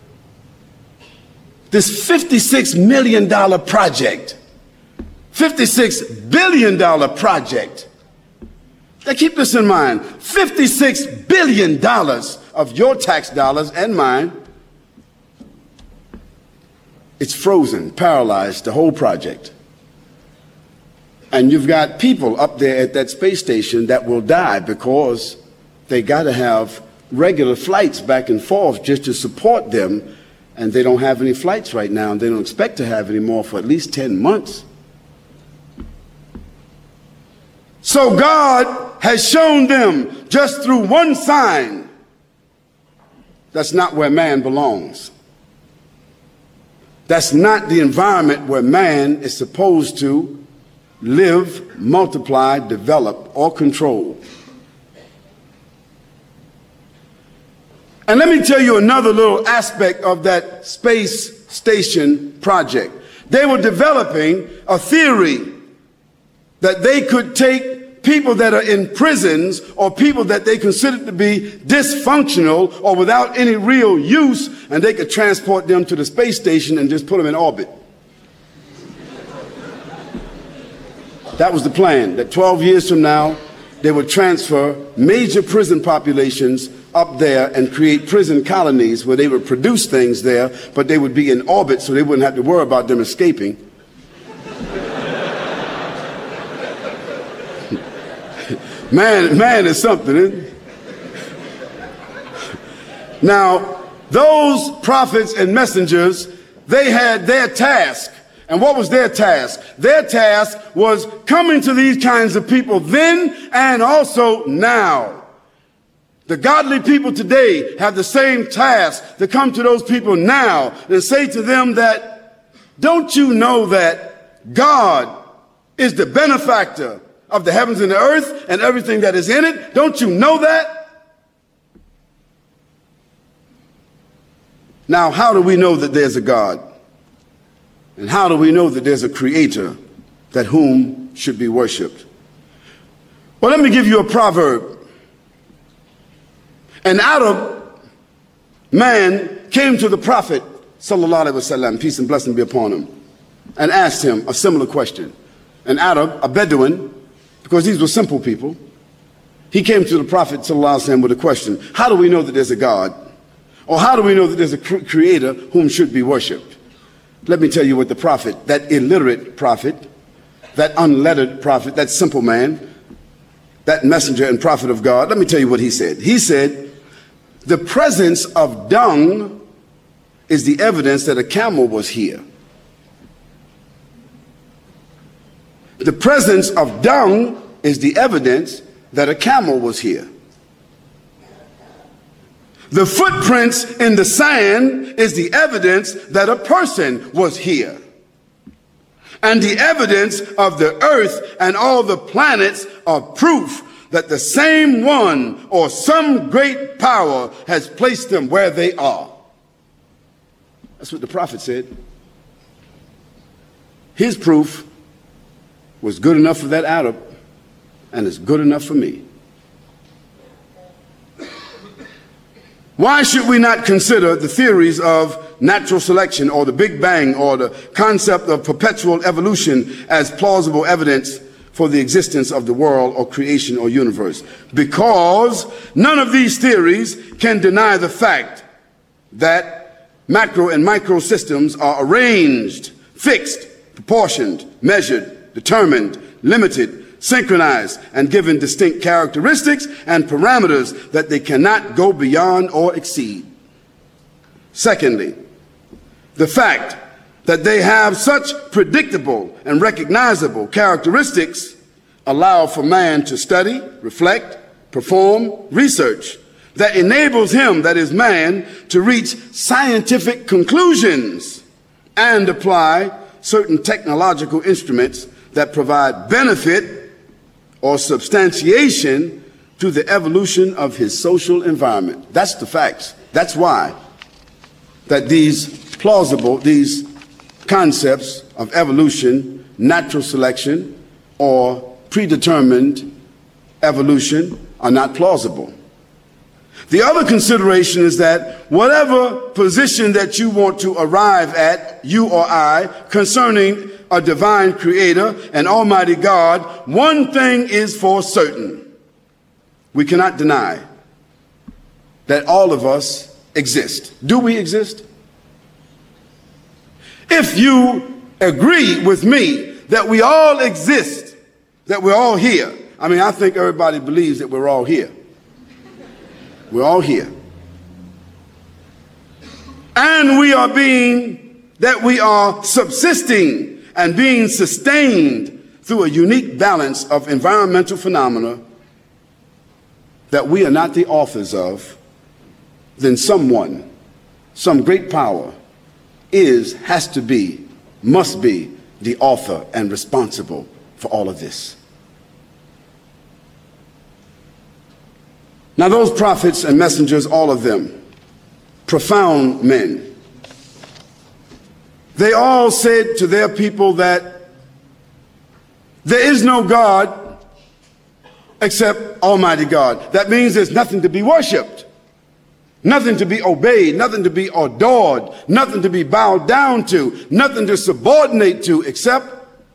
this fifty-six million dollar project, fifty-six billion dollar project. Now keep this in mind, fifty-six billion dollars of your tax dollars and mine, it's frozen, paralyzed, the whole project. And you've got people up there at that space station that will die because they got to have regular flights back and forth just to support them, and they don't have any flights right now, and they don't expect to have any more for at least ten months. So God has shown them just through one sign that's not where man belongs. That's not the environment where man is supposed to live, multiply, develop, or control. And let me tell you another little aspect of that space station project. They were developing a theory that they could take people that are in prisons or people that they consider to be dysfunctional or without any real use, and they could transport them to the space station and just put them in orbit. That was the plan, that twelve years from now, they would transfer major prison populations up there and create prison colonies where they would produce things there, but they would be in orbit so they wouldn't have to worry about them escaping. Man, man is something, isn't it? Now, those prophets and messengers, they had their task. And what was their task? Their task was coming to these kinds of people then and also now. The godly people today have the same task to come to those people now and say to them that, don't you know that God is the benefactor of the heavens and the earth and everything that is in it? Don't you know that? Now, how do we know that there's a God? And how do we know that there's a creator that whom should be worshiped? Well, let me give you a proverb. An Arab man came to the Prophet, sallallahu alaihi wasallam, peace and blessing be upon him, and asked him a similar question. An Arab, a Bedouin, because these were simple people, he came to the Prophet sallallahu alaihi wasallam with a question: how do we know that there's a God? Or how do we know that there's a creator whom should be worshipped? Let me tell you what the prophet, that illiterate prophet, that unlettered prophet, that simple man, that messenger and prophet of God, let me tell you what he said. He said, the presence of dung is the evidence that a camel was here. The presence of dung is the evidence that a camel was here. The footprints in the sand is the evidence that a person was here. And the evidence of the earth and all the planets are proof that the same one or some great power has placed them where they are. That's what the prophet said. His proof was good enough for that Arab, and it's good enough for me. Why should we not consider the theories of natural selection or the Big Bang or the concept of perpetual evolution as plausible evidence for the existence of the world or creation or universe? Because none of these theories can deny the fact that macro and micro systems are arranged, fixed, proportioned, measured, determined, limited, synchronized, and given distinct characteristics and parameters that they cannot go beyond or exceed. Secondly, The fact that they have such predictable and recognizable characteristics allow for man to study, reflect, perform research that enables him, that is man, to reach scientific conclusions and apply certain technological instruments that provide benefit or substantiation to the evolution of his social environment. That's the facts. That's why that these plausible, these concepts of evolution, natural selection, or predetermined evolution are not plausible. The other consideration is that whatever position that you want to arrive at, you or I, concerning a divine creator, an almighty God, one thing is for certain. We cannot deny that all of us exist. Do we exist? If you agree with me that we all exist, that we're all here, I mean, I think everybody believes that we're all here. We're all here. And we are being, that we are subsisting and being sustained through a unique balance of environmental phenomena that we are not the authors of, then someone, some great power, is, has to be, must be the author and responsible for all of this. Now, those prophets and messengers, all of them, profound men, they all said to their people that there is no God except Almighty God. That means there's nothing to be worshiped, nothing to be obeyed, nothing to be adored, nothing to be bowed down to, nothing to subordinate to except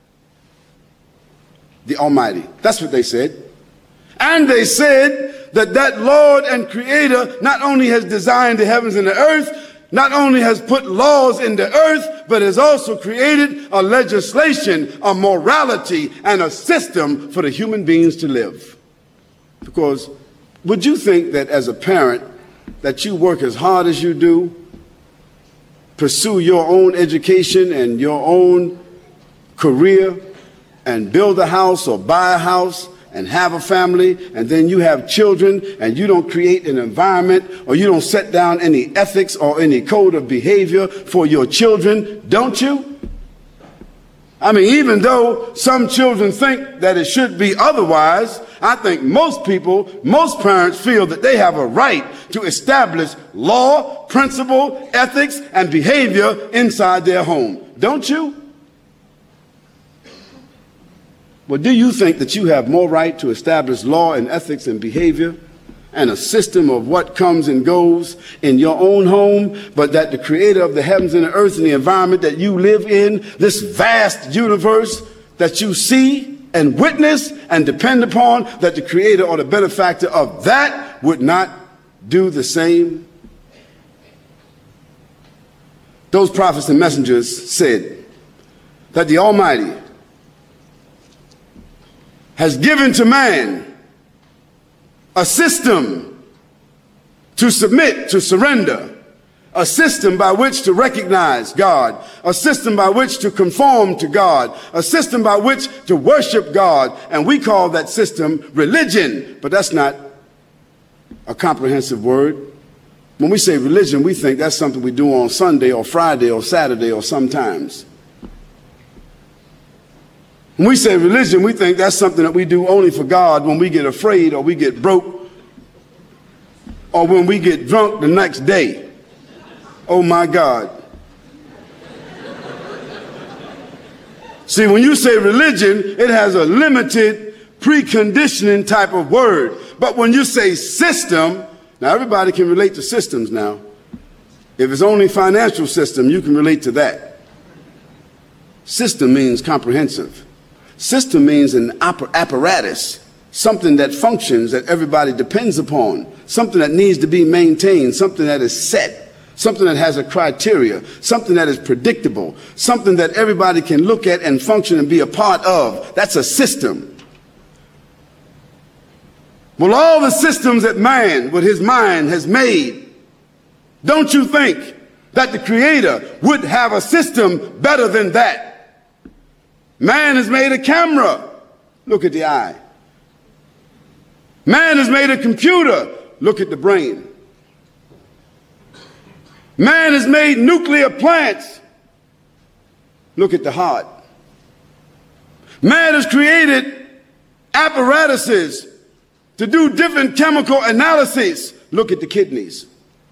the Almighty. That's what they said. And they said that that Lord and Creator not only has designed the heavens and the earth, not only has put laws in the earth, but has also created a legislation, a morality, and a system for the human beings to live. Because would you think that as a parent that you work as hard as you do, pursue your own education and your own career, and build a house or buy a house, and have a family, and then you have children, and you don't create an environment, or you don't set down any ethics or any code of behavior for your children, don't you? I mean, even though some children think that it should be otherwise, I think most people, most parents feel that they have a right to establish law, principle, ethics, and behavior inside their home. Don't you? Well, do you think that you have more right to establish law and ethics and behavior and a system of what comes and goes in your own home, but that the creator of the heavens and the earth and the environment that you live in, this vast universe that you see and witness and depend upon, that the creator or the benefactor of that would not do the same? Those prophets and messengers said that the Almighty has given to man a system to submit, to surrender, a system by which to recognize God, a system by which to conform to God, a system by which to worship God, and we call that system religion, but that's not a comprehensive word. When we say religion, we think that's something we do on Sunday or Friday or Saturday or sometimes. When we say religion, we think that's something that we do only for God when we get afraid or we get broke or when we get drunk the next day. Oh my God. See, when you say religion, it has a limited preconditioning type of word. But when you say system, now everybody can relate to systems now. If it's only financial system, you can relate to that. System means comprehensive. System means an apparatus, something that functions, that everybody depends upon, something that needs to be maintained, something that is set, something that has a criteria, something that is predictable, something that everybody can look at and function and be a part of. That's a system. Well, all the systems that man, with his mind, has made, don't you think that the Creator would have a system better than that. Man has made a camera. Look at the eye. Man has made a computer. Look at the brain. Man has made nuclear plants. Look at the heart. Man has created apparatuses to do different chemical analyses. Look at the kidneys.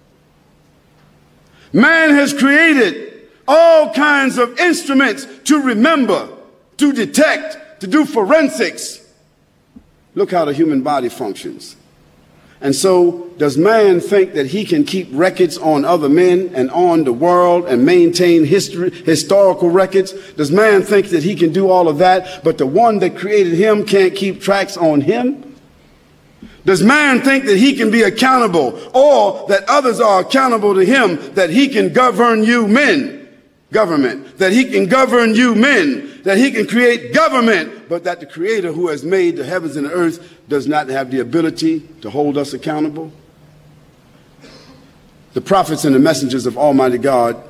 Man has created all kinds of instruments to remember, to detect, to do forensics. Look how the human body functions. And so, does man think that he can keep records on other men and on the world and maintain history, historical records? Does man think that he can do all of that, but the one that created him can't keep tracks on him? Does man think that he can be accountable, or that others are accountable to him, that he can govern you men, government, that he can govern you men, that he can create government, but that the Creator who has made the heavens and the earth does not have the ability to hold us accountable? The prophets and the messengers of Almighty God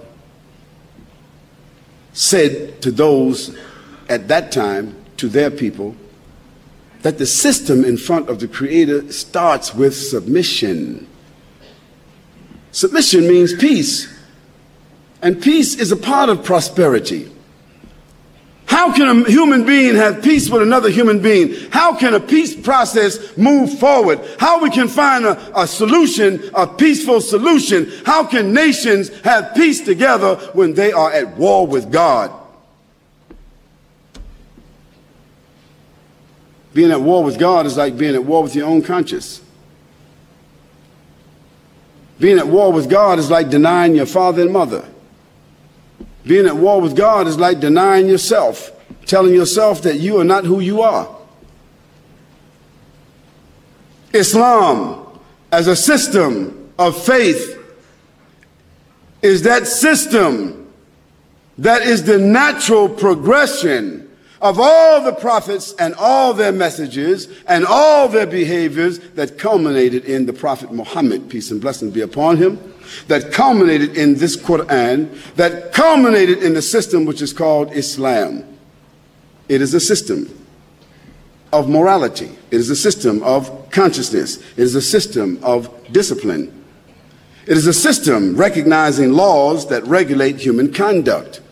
said to those at that time, to their people, that the system in front of the Creator starts with submission. Submission means peace, and peace is a part of prosperity. How can a human being have peace with another human being? How can a peace process move forward? How we can find a, a solution, a peaceful solution? How can nations have peace together when they are at war with God? Being at war with God is like being at war with your own conscience. Being at war with God is like denying your father and mother. Being at war with God is like denying yourself, telling yourself that you are not who you are. Islam, as a system of faith, is that system that is the natural progression of all the prophets and all their messages and all their behaviors that culminated in the Prophet Muhammad, peace and blessings be upon him, that culminated in this Quran, that culminated in the system which is called Islam. It is a system of morality. It is a system of consciousness. It is a system of discipline. It is a system recognizing laws that regulate human conduct.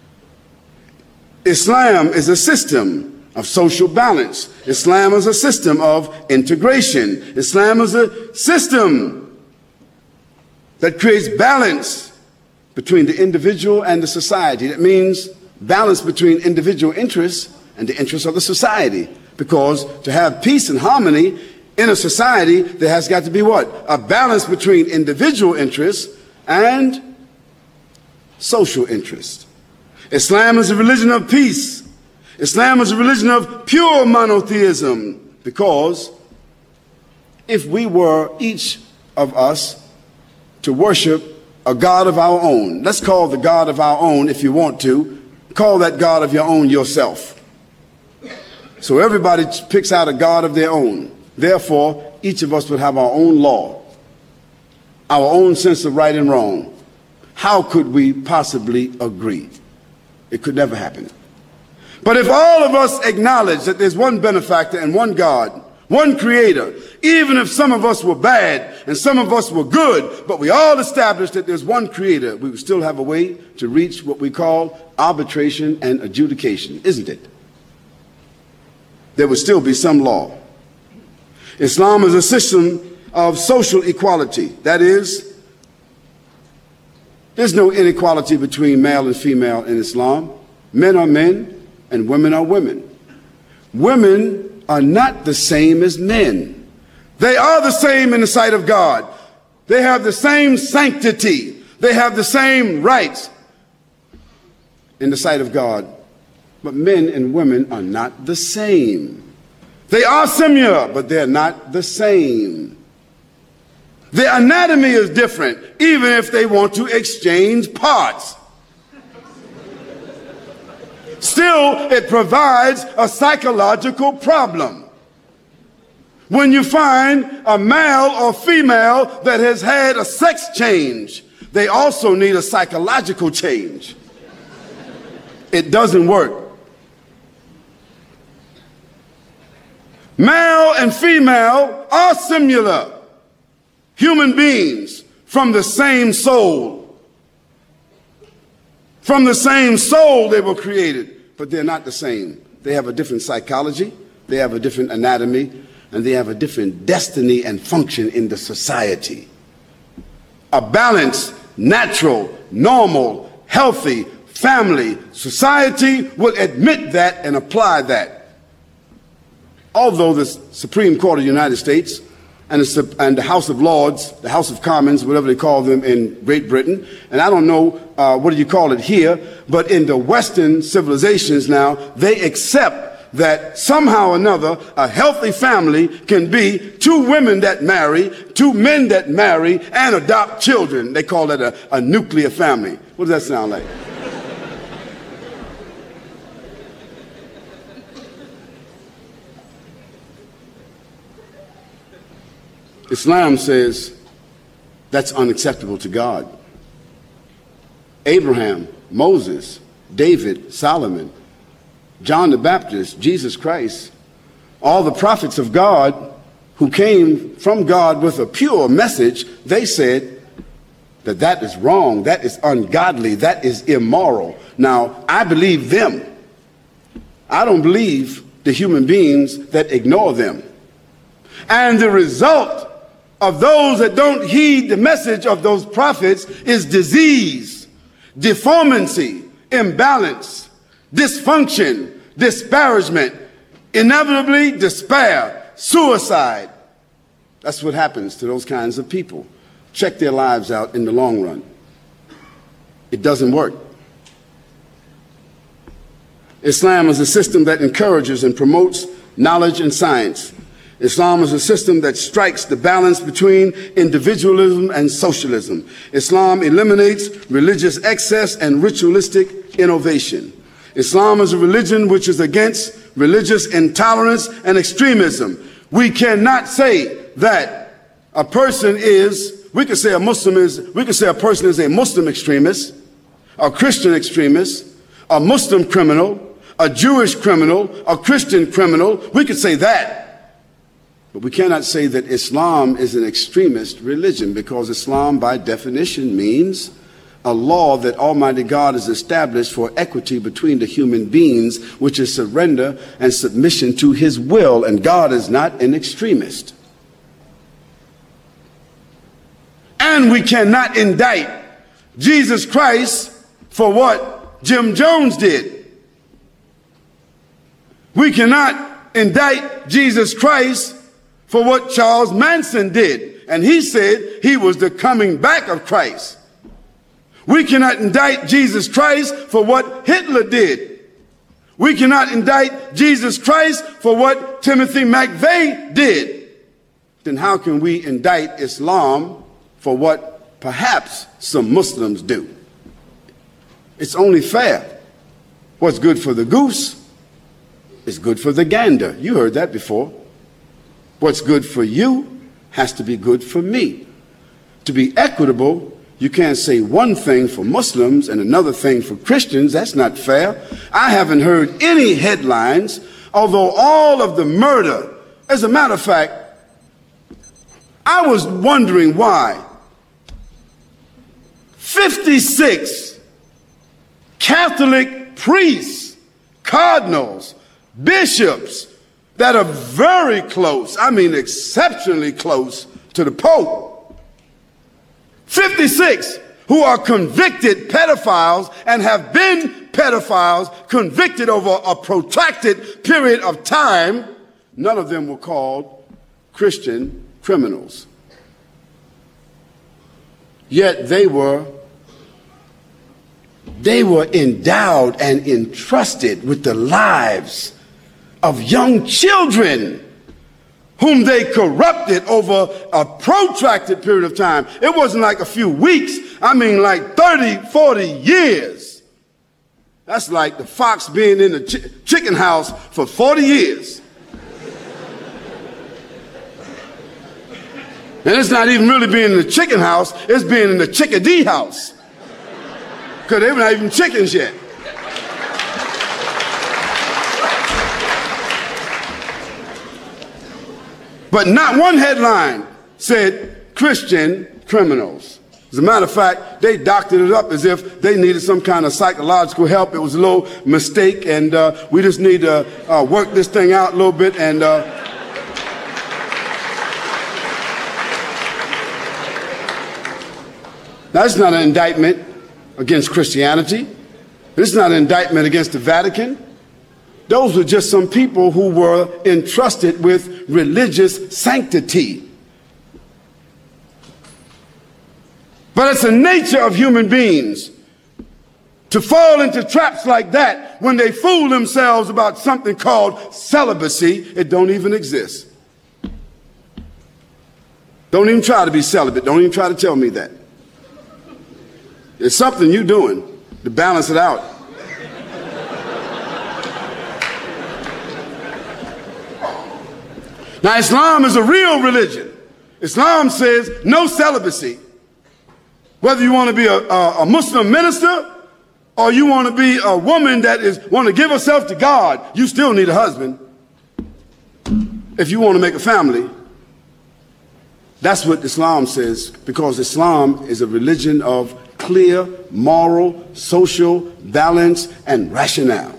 Islam is a system of social balance. Islam is a system of integration. Islam is a system that creates balance between the individual and the society. That means balance between individual interests and the interests of the society. Because to have peace and harmony in a society, there has got to be what? A balance between individual interests and social interests. Islam is a religion of peace. Islam is a religion of pure monotheism, because if we were, each of us, to worship a God of our own, let's call the God of our own, if you want to, call that God of your own yourself. So everybody picks out a God of their own. Therefore, each of us would have our own law, our own sense of right and wrong. How could we possibly agree? It could never happen. But if all of us acknowledge that there's one benefactor and one God, one creator, even if some of us were bad and some of us were good, but we all established that there's one creator, we would still have a way to reach what we call arbitration and adjudication, isn't it? There would still be some law. Islam is a system of social equality. That is, there's no inequality between male and female in Islam. Men are men and women are women. Women are not the same as men. They are the same in the sight of God. They have the same sanctity. They have the same rights in the sight of God. But men and women are not the same. They are similar, but they're not the same. Their anatomy is different, even if they want to exchange parts. Still, it provides a psychological problem. When you find a male or female that has had a sex change, they also need a psychological change. It doesn't work. Male and female are similar human beings from the same soul. From the same soul they were created, but they're not the same. They have a different psychology, they have a different anatomy, and they have a different destiny and function in the society. A balanced, natural, normal, healthy family society will admit that and apply that. Although the Supreme Court of the United States and the, and the House of Lords, the House of Commons, whatever they call them in Great Britain, and I don't know uh, what do you call it here, but in the Western civilizations now, they accept that somehow or another a healthy family can be two women that marry, two men that marry, and adopt children. They call that a, a nuclear family. What does that sound like? Islam says that's unacceptable to God. Abraham, Moses, David, Solomon, John the Baptist, Jesus Christ, all the prophets of God who came from God with a pure message, they said that that is wrong, that is ungodly, that is immoral. Now, I believe them. I don't believe the human beings that ignore them. And the result of those that don't heed the message of those prophets is disease, deformity, imbalance, dysfunction, disparagement, inevitably despair, suicide. That's what happens to those kinds of people. Check their lives out in the long run. It doesn't work. Islam is a system that encourages and promotes knowledge and science. Islam is a system that strikes the balance between individualism and socialism. Islam eliminates religious excess and ritualistic innovation. Islam is a religion which is against religious intolerance and extremism. We cannot say that a person is, we could say a Muslim is, we could say a person is a Muslim extremist, a Christian extremist, a Muslim criminal, a Jewish criminal, a Christian criminal. We could say that. But we cannot say that Islam is an extremist religion, because Islam by definition means a law that Almighty God has established for equity between the human beings, which is surrender and submission to his will, and God is not an extremist. And we cannot indict Jesus Christ for what Jim Jones did. We cannot indict Jesus Christ for what Charles Manson did. And he said he was the coming back of Christ. We cannot indict Jesus Christ for what Hitler did. We cannot indict Jesus Christ for what Timothy McVeigh did. Then how can we indict Islam for what perhaps some Muslims do? It's only fair. What's good for the goose is good for the gander. You heard that before. What's good for you has to be good for me. To be equitable, you can't say one thing for Muslims and another thing for Christians. That's not fair. I haven't heard any headlines, although all of the murder, as a matter of fact, I was wondering why fifty-six Catholic priests, cardinals, bishops that are very close, I mean exceptionally close to the Pope, fifty-six who are convicted pedophiles and have been pedophiles convicted over a protracted period of time, none of them were called Christian criminals. Yet they were they were endowed and entrusted with the lives of young children whom they corrupted over a protracted period of time. It wasn't like a few weeks. I mean like thirty, forty years. That's like the fox being in the ch- chicken house for forty years. And it's not even really being in the chicken house, it's being in the chickadee house. Because they're not even chickens yet. But not one headline said Christian criminals. As a matter of fact, they doctored it up as if they needed some kind of psychological help. It was a little mistake, and uh, we just need to uh, work this thing out a little bit. And uh, that's not an indictment against Christianity. This is not an indictment against the Vatican. Those were just some people who were entrusted with religious sanctity. But it's the nature of human beings to fall into traps like that when they fool themselves about something called celibacy. It don't even exist. Don't even try to be celibate. Don't even try to tell me that. It's something you're doing to balance it out. Now, Islam is a real religion. Islam says no celibacy. Whether you want to be a, a, a Muslim minister or you want to be a woman that is want to give herself to God, you still need a husband. If you want to make a family, that's what Islam says, because Islam is a religion of clear moral, social balance, and rationale.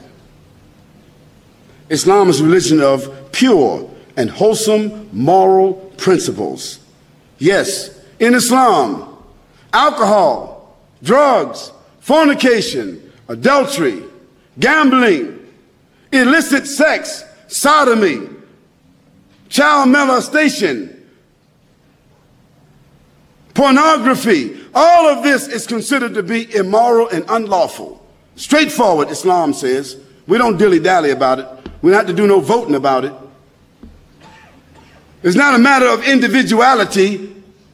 Islam is a religion of pure and wholesome moral principles. Yes, in Islam, alcohol, drugs, fornication, adultery, gambling, illicit sex, sodomy, child molestation, pornography, all of this is considered to be immoral and unlawful. Straightforward, Islam says. We don't dilly-dally about it. We don't have to do no voting about it. It's not a matter of individuality.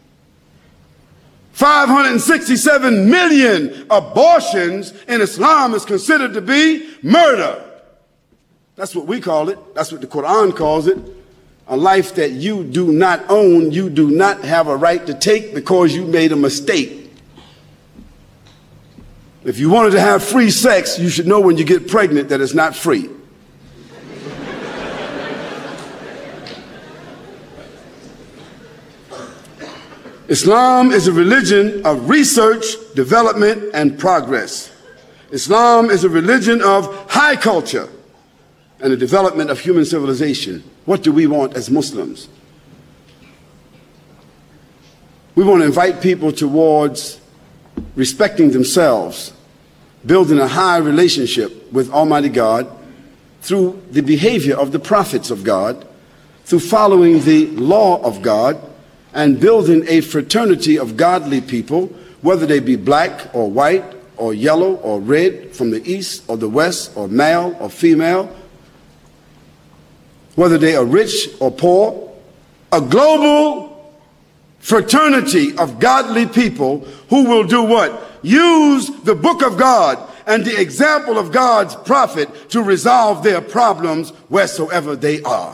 five hundred sixty-seven million abortions in Islam is considered to be murder. That's what we call it. That's what the Quran calls it. A life that you do not own, you do not have a right to take because you made a mistake. If you wanted to have free sex, you should know when you get pregnant that it's not free. Islam is a religion of research, development, and progress. Islam is a religion of high culture and the development of human civilization. What do we want as Muslims? We want to invite people towards respecting themselves, building a high relationship with Almighty God through the behavior of the prophets of God, through following the law of God, and building a fraternity of godly people, whether they be black or white or yellow or red, from the east or the west, or male or female, whether they are rich or poor, a global fraternity of godly people who will do what? Use the book of God and the example of God's prophet to resolve their problems wheresoever they are.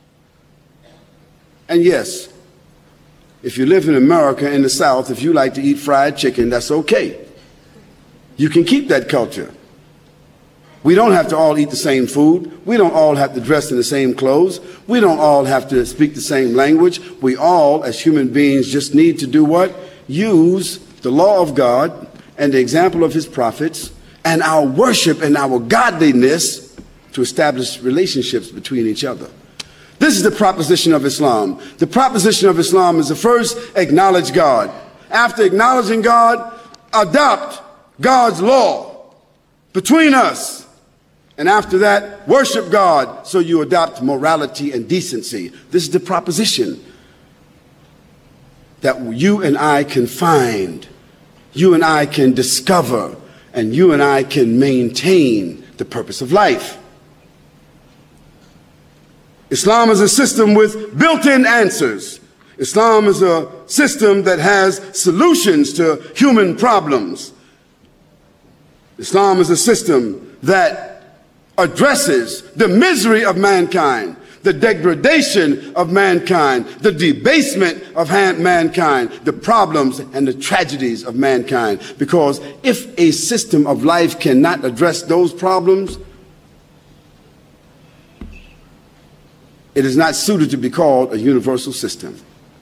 And yes, if you live in America, in the South, if you like to eat fried chicken, that's okay. You can keep that culture. We don't have to all eat the same food. We don't all have to dress in the same clothes. We don't all have to speak the same language. We all, as human beings, just need to do what? Use the law of God and the example of his prophets and our worship and our godliness to establish relationships between each other. This is the proposition of Islam. The proposition of Islam is to first acknowledge God. After acknowledging God, adopt God's law between us. And after that, worship God, so you adopt morality and decency. This is the proposition that you and I can find, you and I can discover, and you and I can maintain the purpose of life. Islam is a system with built-in answers. Islam is a system that has solutions to human problems. Islam is a system that addresses the misery of mankind, the degradation of mankind, the debasement of mankind, the problems and the tragedies of mankind. Because if a system of life cannot address those problems, it is not suited to be called a universal system.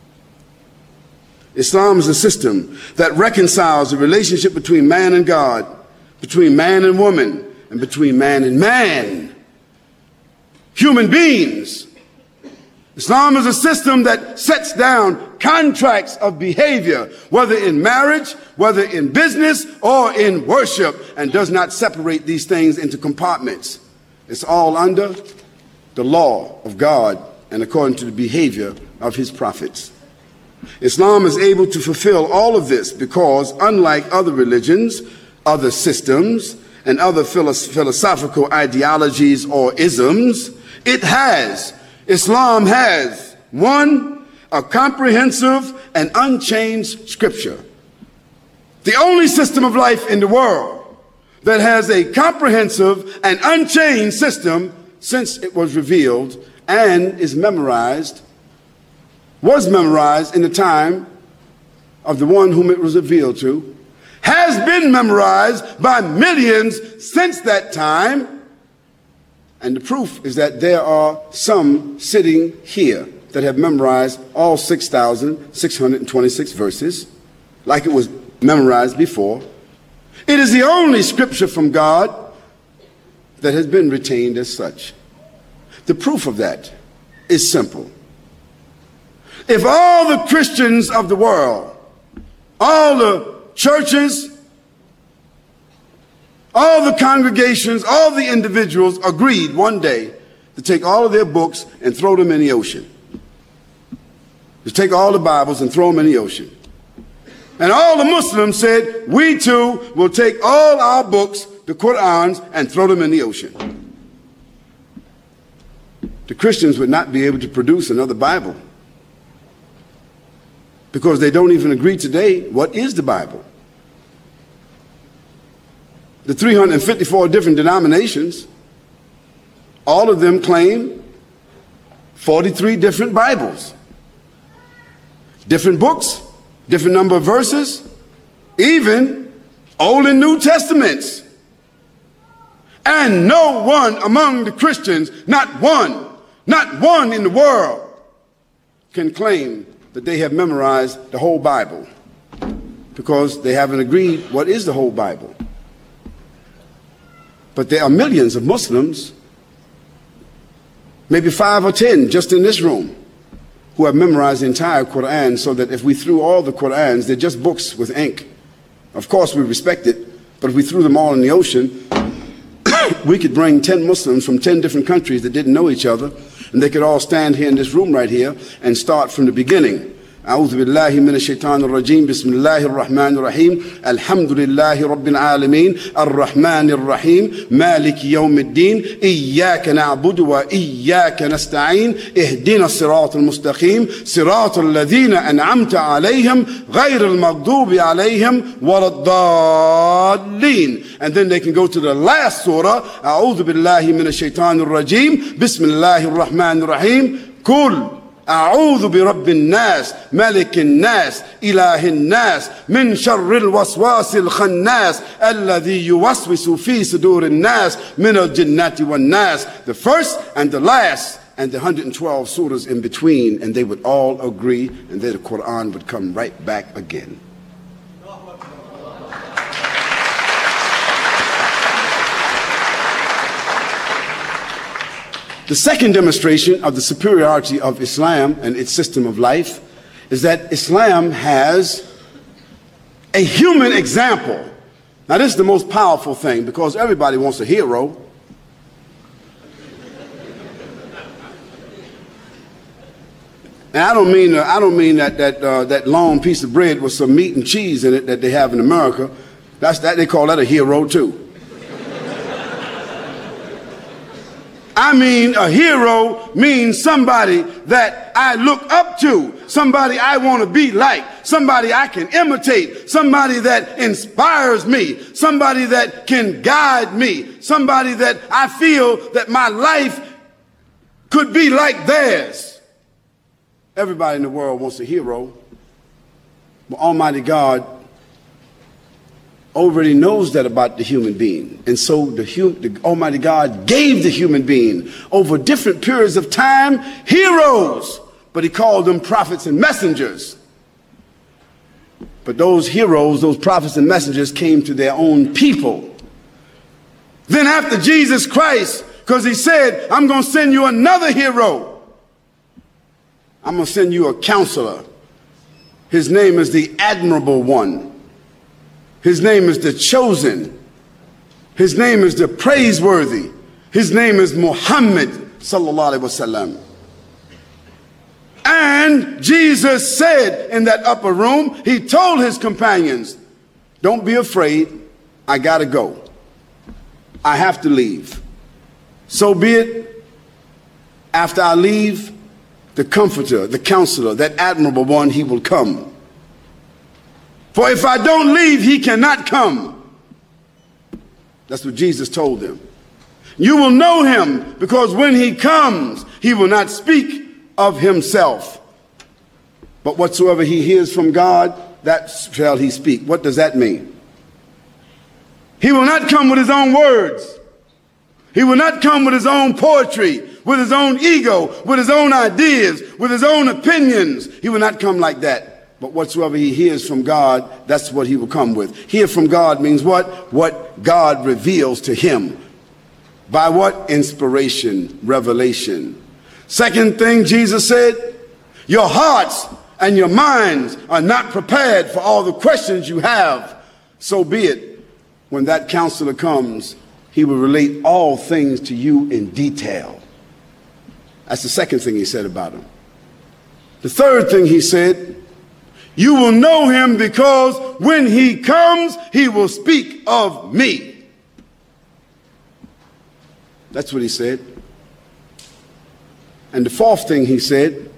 Islam is a system that reconciles the relationship between man and God, between man and woman, and between man and man. Human beings. Islam is a system that sets down contracts of behavior, whether in marriage, whether in business, or in worship, and does not separate these things into compartments. It's all under the law of God and according to the behavior of his prophets. Islam is able to fulfill all of this because, unlike other religions, other systems, and other philosophical ideologies or isms, it has, Islam has, one, a comprehensive and unchanged scripture. The only system of life in the world that has a comprehensive and unchanged system since it was revealed and is memorized, was memorized in the time of the one whom it was revealed to, has been memorized by millions since that time. And the proof is that there are some sitting here that have memorized all six thousand six hundred twenty-six verses, like it was memorized before. It is the only scripture from God that has been retained as such. The proof of that is simple. If all the Christians of the world, all the churches, all the congregations, all the individuals agreed one day to take all of their books and throw them in the ocean. To take all the Bibles and throw them in the ocean. And all the Muslims said, we too will take all our books, the Qur'ans, and throw them in the ocean. The Christians would not be able to produce another Bible because they don't even agree today what is the Bible. The three hundred fifty-four different denominations, all of them claim forty-three different Bibles, different books, different number of verses, even Old and New Testaments. And no one among the Christians, not one, not one in the world, can claim that they have memorized the whole Bible because they haven't agreed what is the whole Bible. But there are millions of Muslims, maybe five or ten just in this room, who have memorized the entire Quran, so that if we threw all the Qurans, they're just books with ink. Of course we respect it, but if we threw them all in the ocean, we could bring ten Muslims from ten different countries that didn't know each other, and they could all stand here in this room right here and start from the beginning. أعوذ بالله من الشيطان الرجيم بسم الله الرحمن الرحيم الحمد لله رب العالمين الرحمن الرحيم مالك يوم الدين إياك نعبد وإياك نستعين اهدنا الصراط المستقيم صراط الذين أنعمت عليهم غير المغضوب عليهم ولا الضالين. And then they can go to the last surah أعوذ بالله من الشيطان الرجيم بسم الله الرحمن الرحيم كل أعوذ برب الناس ملك الناس إله الناس من شر الوسواس الخناس الذي يوسوس في صدور الناس من الجنة والناس. The first and the last and the one hundred twelve surahs in between, and they would all agree, and then the Quran would come right back again. The second demonstration of the superiority of Islam and its system of life is that Islam has a human example. Now this is the most powerful thing because everybody wants a hero. And I don't mean uh, I don't mean that that uh, that long piece of bread with some meat and cheese in it that they have in America. That's that they call that a hero too. I mean, a hero means somebody that I look up to, somebody I want to be like, somebody I can imitate, somebody that inspires me, somebody that can guide me, somebody that I feel that my life could be like theirs. Everybody in the world wants a hero, but Almighty God already knows that about the human being. And so the, hum the Almighty God gave the human being over different periods of time heroes, but he called them prophets and messengers. But those heroes, those prophets and messengers came to their own people. Then after Jesus Christ, because he said, I'm going to send you another hero. I'm going to send you a counselor. His name is the Admirable One. His name is the Chosen. His name is the Praiseworthy. His name is Muhammad sallallahu alaihi wasallam. And Jesus said in that upper room, he told his companions, don't be afraid, I gotta go. I have to leave. So be it. After I leave, the Comforter, the Counselor, that Admirable One, he will come. For if I don't leave, he cannot come. That's what Jesus told them. You will know him because when he comes, he will not speak of himself. But whatsoever he hears from God, that shall he speak. What does that mean? He will not come with his own words. He will not come with his own poetry, with his own ego, with his own ideas, with his own opinions. He will not come like that. But whatsoever he hears from God, that's what he will come with. Hear from God means what? What God reveals to him. By what? Inspiration, revelation. Second thing Jesus said, your hearts and your minds are not prepared for all the questions you have. So be it. When that counselor comes, he will relate all things to you in detail. That's the second thing he said about him. The third thing he said, you will know him because when he comes, he will speak of me. That's what he said. And the fourth thing he said,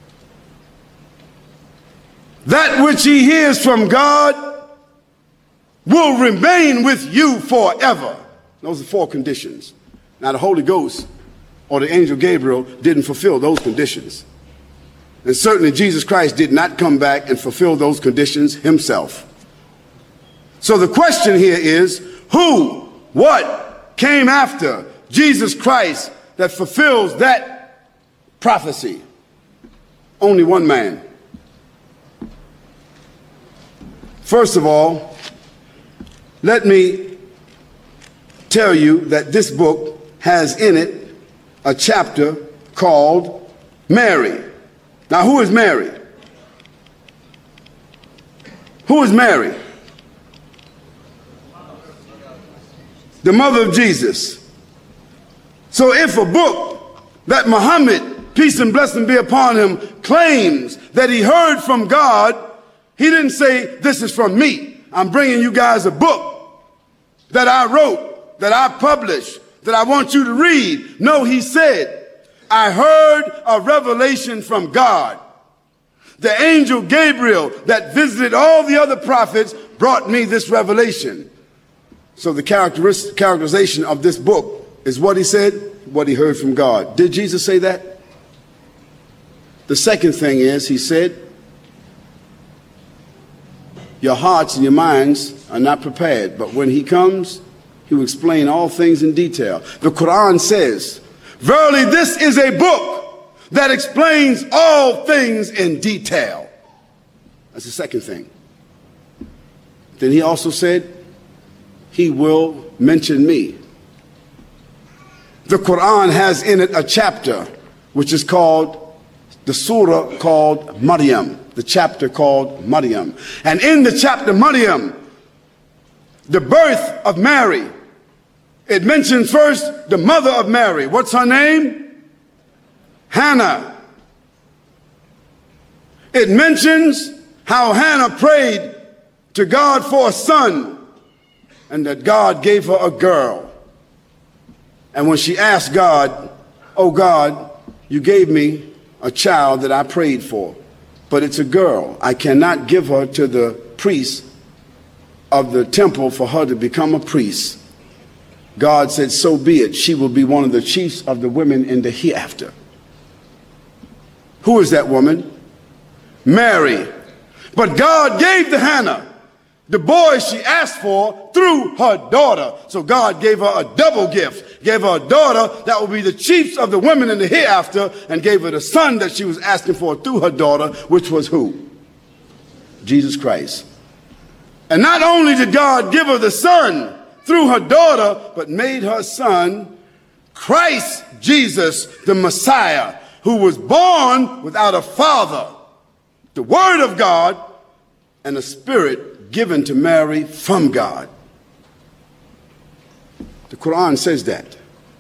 that which he hears from God will remain with you forever. Those are four conditions. Now the Holy Ghost or the angel Gabriel didn't fulfill those conditions. And certainly Jesus Christ did not come back and fulfill those conditions himself. So the question here is, who, what came after Jesus Christ that fulfills that prophecy? Only one man. First of all, let me tell you that this book has in it a chapter called Mary. Now, who is Mary? Who is Mary? The mother of Jesus. So if a book that Muhammad, peace and blessing be upon him, claims that he heard from God, he didn't say, this is from me. I'm bringing you guys a book that I wrote, that I published, that I want you to read. No, he said, I heard a revelation from God. The angel Gabriel that visited all the other prophets brought me this revelation. So the characterization of this book is what he said, what he heard from God. Did Jesus say that? The second thing is, he said, your hearts and your minds are not prepared, but when he comes, he will explain all things in detail. The Quran says, verily, this is a book that explains all things in detail. That's the second thing. Then he also said, he will mention me. The Quran has in it a chapter which is called, the surah called Maryam, the chapter called Maryam. And in the chapter Maryam, the birth of Mary, it mentions first the mother of Mary. What's her name? Hannah. It mentions how Hannah prayed to God for a son and that God gave her a girl. And when she asked God, oh God, you gave me a child that I prayed for, but it's a girl. I cannot give her to the priest of the temple for her to become a priest. God said, so be it. She will be one of the chiefs of the women in the hereafter. Who is that woman? Mary. But God gave to Hannah the boy she asked for through her daughter. So God gave her a double gift. Gave her a daughter that will be the chiefs of the women in the hereafter, and gave her the son that she was asking for through her daughter, which was who? Jesus Christ. And not only did God give her the son through her daughter, but made her son Christ Jesus, the Messiah, who was born without a father, the Word of God, and a Spirit given to Mary from God. The Quran says that.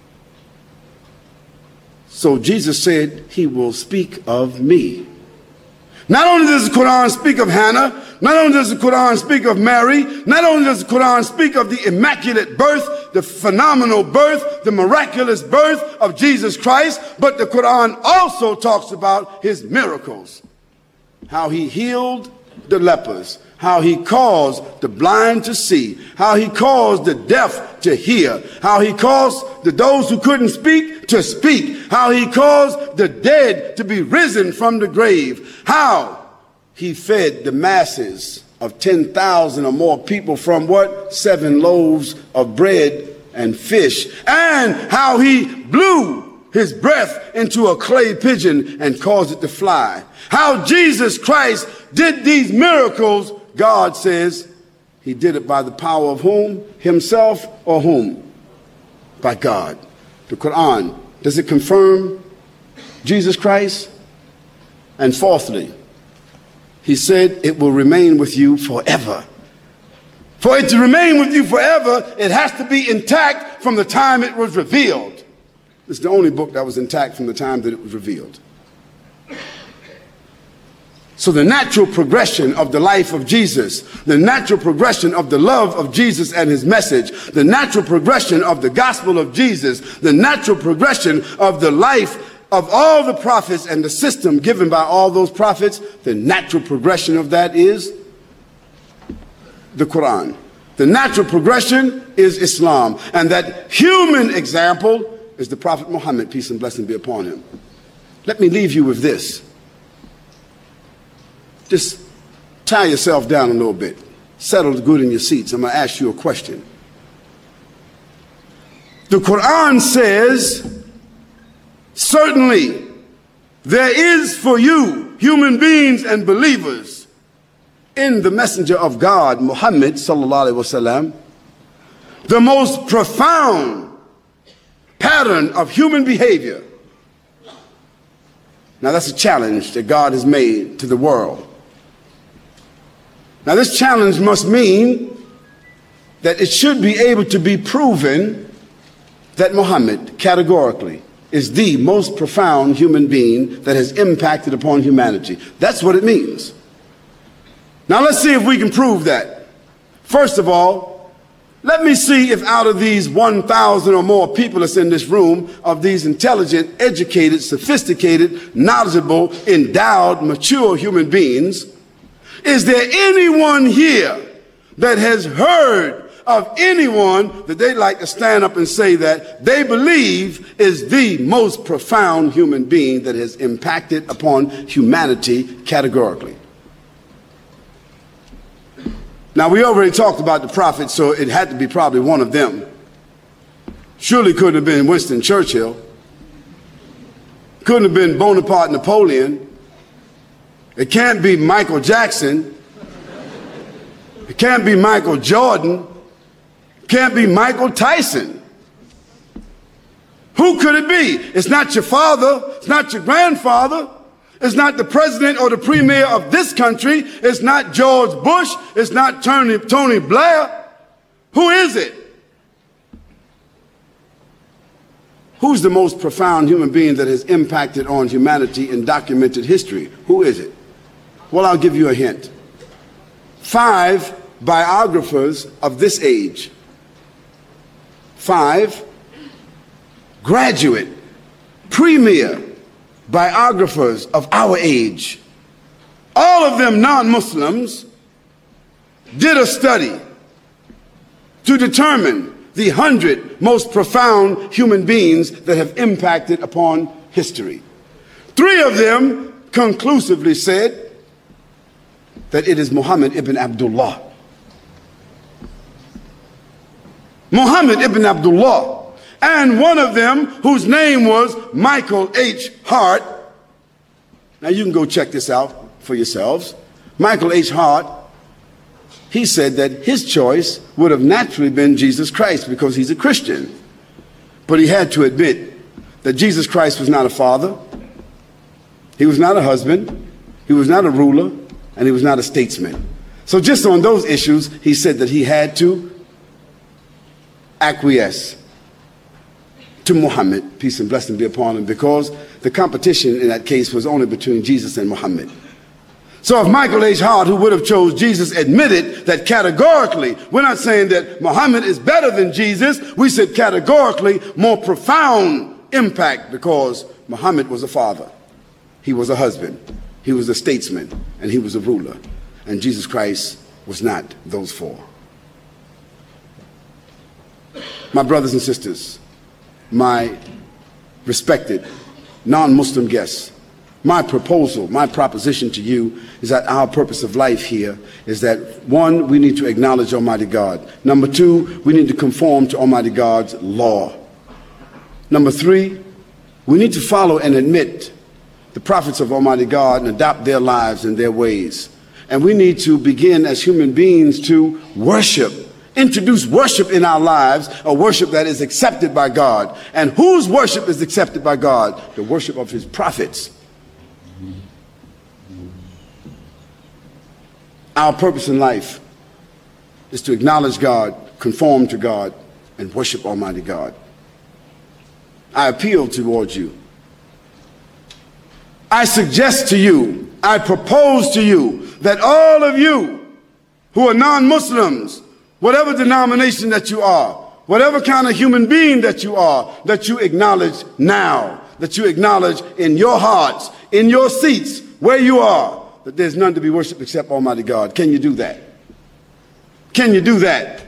So Jesus said, he will speak of me. Not only does the Quran speak of Hannah, not only does the Quran speak of Mary, not only does the Quran speak of the immaculate birth, the phenomenal birth, the miraculous birth of Jesus Christ, but the Quran also talks about his miracles. How he healed the lepers, how he caused the blind to see, how he caused the deaf to hear, how he caused the, those who couldn't speak to speak, how he caused the dead to be risen from the grave, how he fed the masses of ten thousand or more people from what? Seven loaves of bread and fish, and how he blew his breath into a clay pigeon and caused it to fly. How Jesus Christ did these miracles. God says he did it by the power of whom? Himself or whom? By God. The Quran, does it confirm Jesus Christ? And fourthly, he said it will remain with you forever. For it to remain with you forever, it has to be intact from the time it was revealed. It's the only book that was intact from the time that it was revealed. So the natural progression of the life of Jesus, the natural progression of the love of Jesus and his message, the natural progression of the gospel of Jesus, the natural progression of the life of all the prophets and the system given by all those prophets, the natural progression of that is the Quran. The natural progression is Islam. And that human example is the Prophet Muhammad, peace and blessing be upon him. Let me leave you with this. Just tie yourself down a little bit. Settle good in your seats. I'm going to ask you a question. The Quran says, certainly there is for you, human beings and believers, in the messenger of God, Muhammad sallallahu alaihi wasallam, the most profound pattern of human behavior. Now that's a challenge that God has made to the world. Now this challenge must mean that it should be able to be proven that Muhammad categorically is the most profound human being that has impacted upon humanity. That's what it means. Now let's see if we can prove that. First of all, let me see if out of these one thousand or more people that's in this room, of these intelligent, educated, sophisticated, knowledgeable, endowed, mature human beings, is there anyone here that has heard of anyone that they'd like to stand up and say that they believe is the most profound human being that has impacted upon humanity categorically? Now, we already talked about the prophets, so it had to be probably one of them. Surely couldn't have been Winston Churchill. Couldn't have been Bonaparte Napoleon. It can't be Michael Jackson. It can't be Michael Jordan. It can't be Michael Tyson. Who could it be? It's not your father. It's not your grandfather. It's not the president or the premier of this country. It's not George Bush. It's not Tony, Tony Blair. Who is it? Who's the most profound human being that has impacted on humanity in documented history? Who is it? Well, I'll give you a hint. Five biographers of this age. Five graduate, premier biographers of our age, all of them non-Muslims, did a study to determine the hundred most profound human beings that have impacted upon history. Three of them conclusively said that it is Muhammad ibn Abdullah. Muhammad ibn Abdullah. And one of them, whose name was Michael H. Hart. Now you can go check this out for yourselves. Michael H. Hart, he said that his choice would have naturally been Jesus Christ because he's a Christian. But he had to admit that Jesus Christ was not a father, he was not a husband, he was not a ruler, and he was not a statesman. So just on those issues, he said that he had to acquiesce to Muhammad, peace and blessing be upon him, because the competition in that case was only between Jesus and Muhammad. So if Michael H. Hart, who would have chose Jesus, admitted that categorically, we're not saying that Muhammad is better than Jesus, we said categorically more profound impact, because Muhammad was a father, he was a husband, he was a statesman, and he was a ruler. And Jesus Christ was not those four. My brothers and sisters, my respected non-Muslim guests, my proposal, my proposition to you is that our purpose of life here is that, one, we need to acknowledge Almighty God. Number two, we need to conform to Almighty God's law. Number three, we need to follow and admit the prophets of Almighty God and adopt their lives and their ways. And we need to begin as human beings to worship, introduce worship in our lives, a worship that is accepted by God. And whose worship is accepted by God? The worship of his prophets. Our purpose in life is to acknowledge God, conform to God, and worship Almighty God. I appeal towards you. I suggest to you, I propose to you that all of you who are non-Muslims, whatever denomination that you are, whatever kind of human being that you are, that you acknowledge now, that you acknowledge in your hearts, in your seats, where you are, that there's none to be worshipped except Almighty God. Can you do that? Can you do that?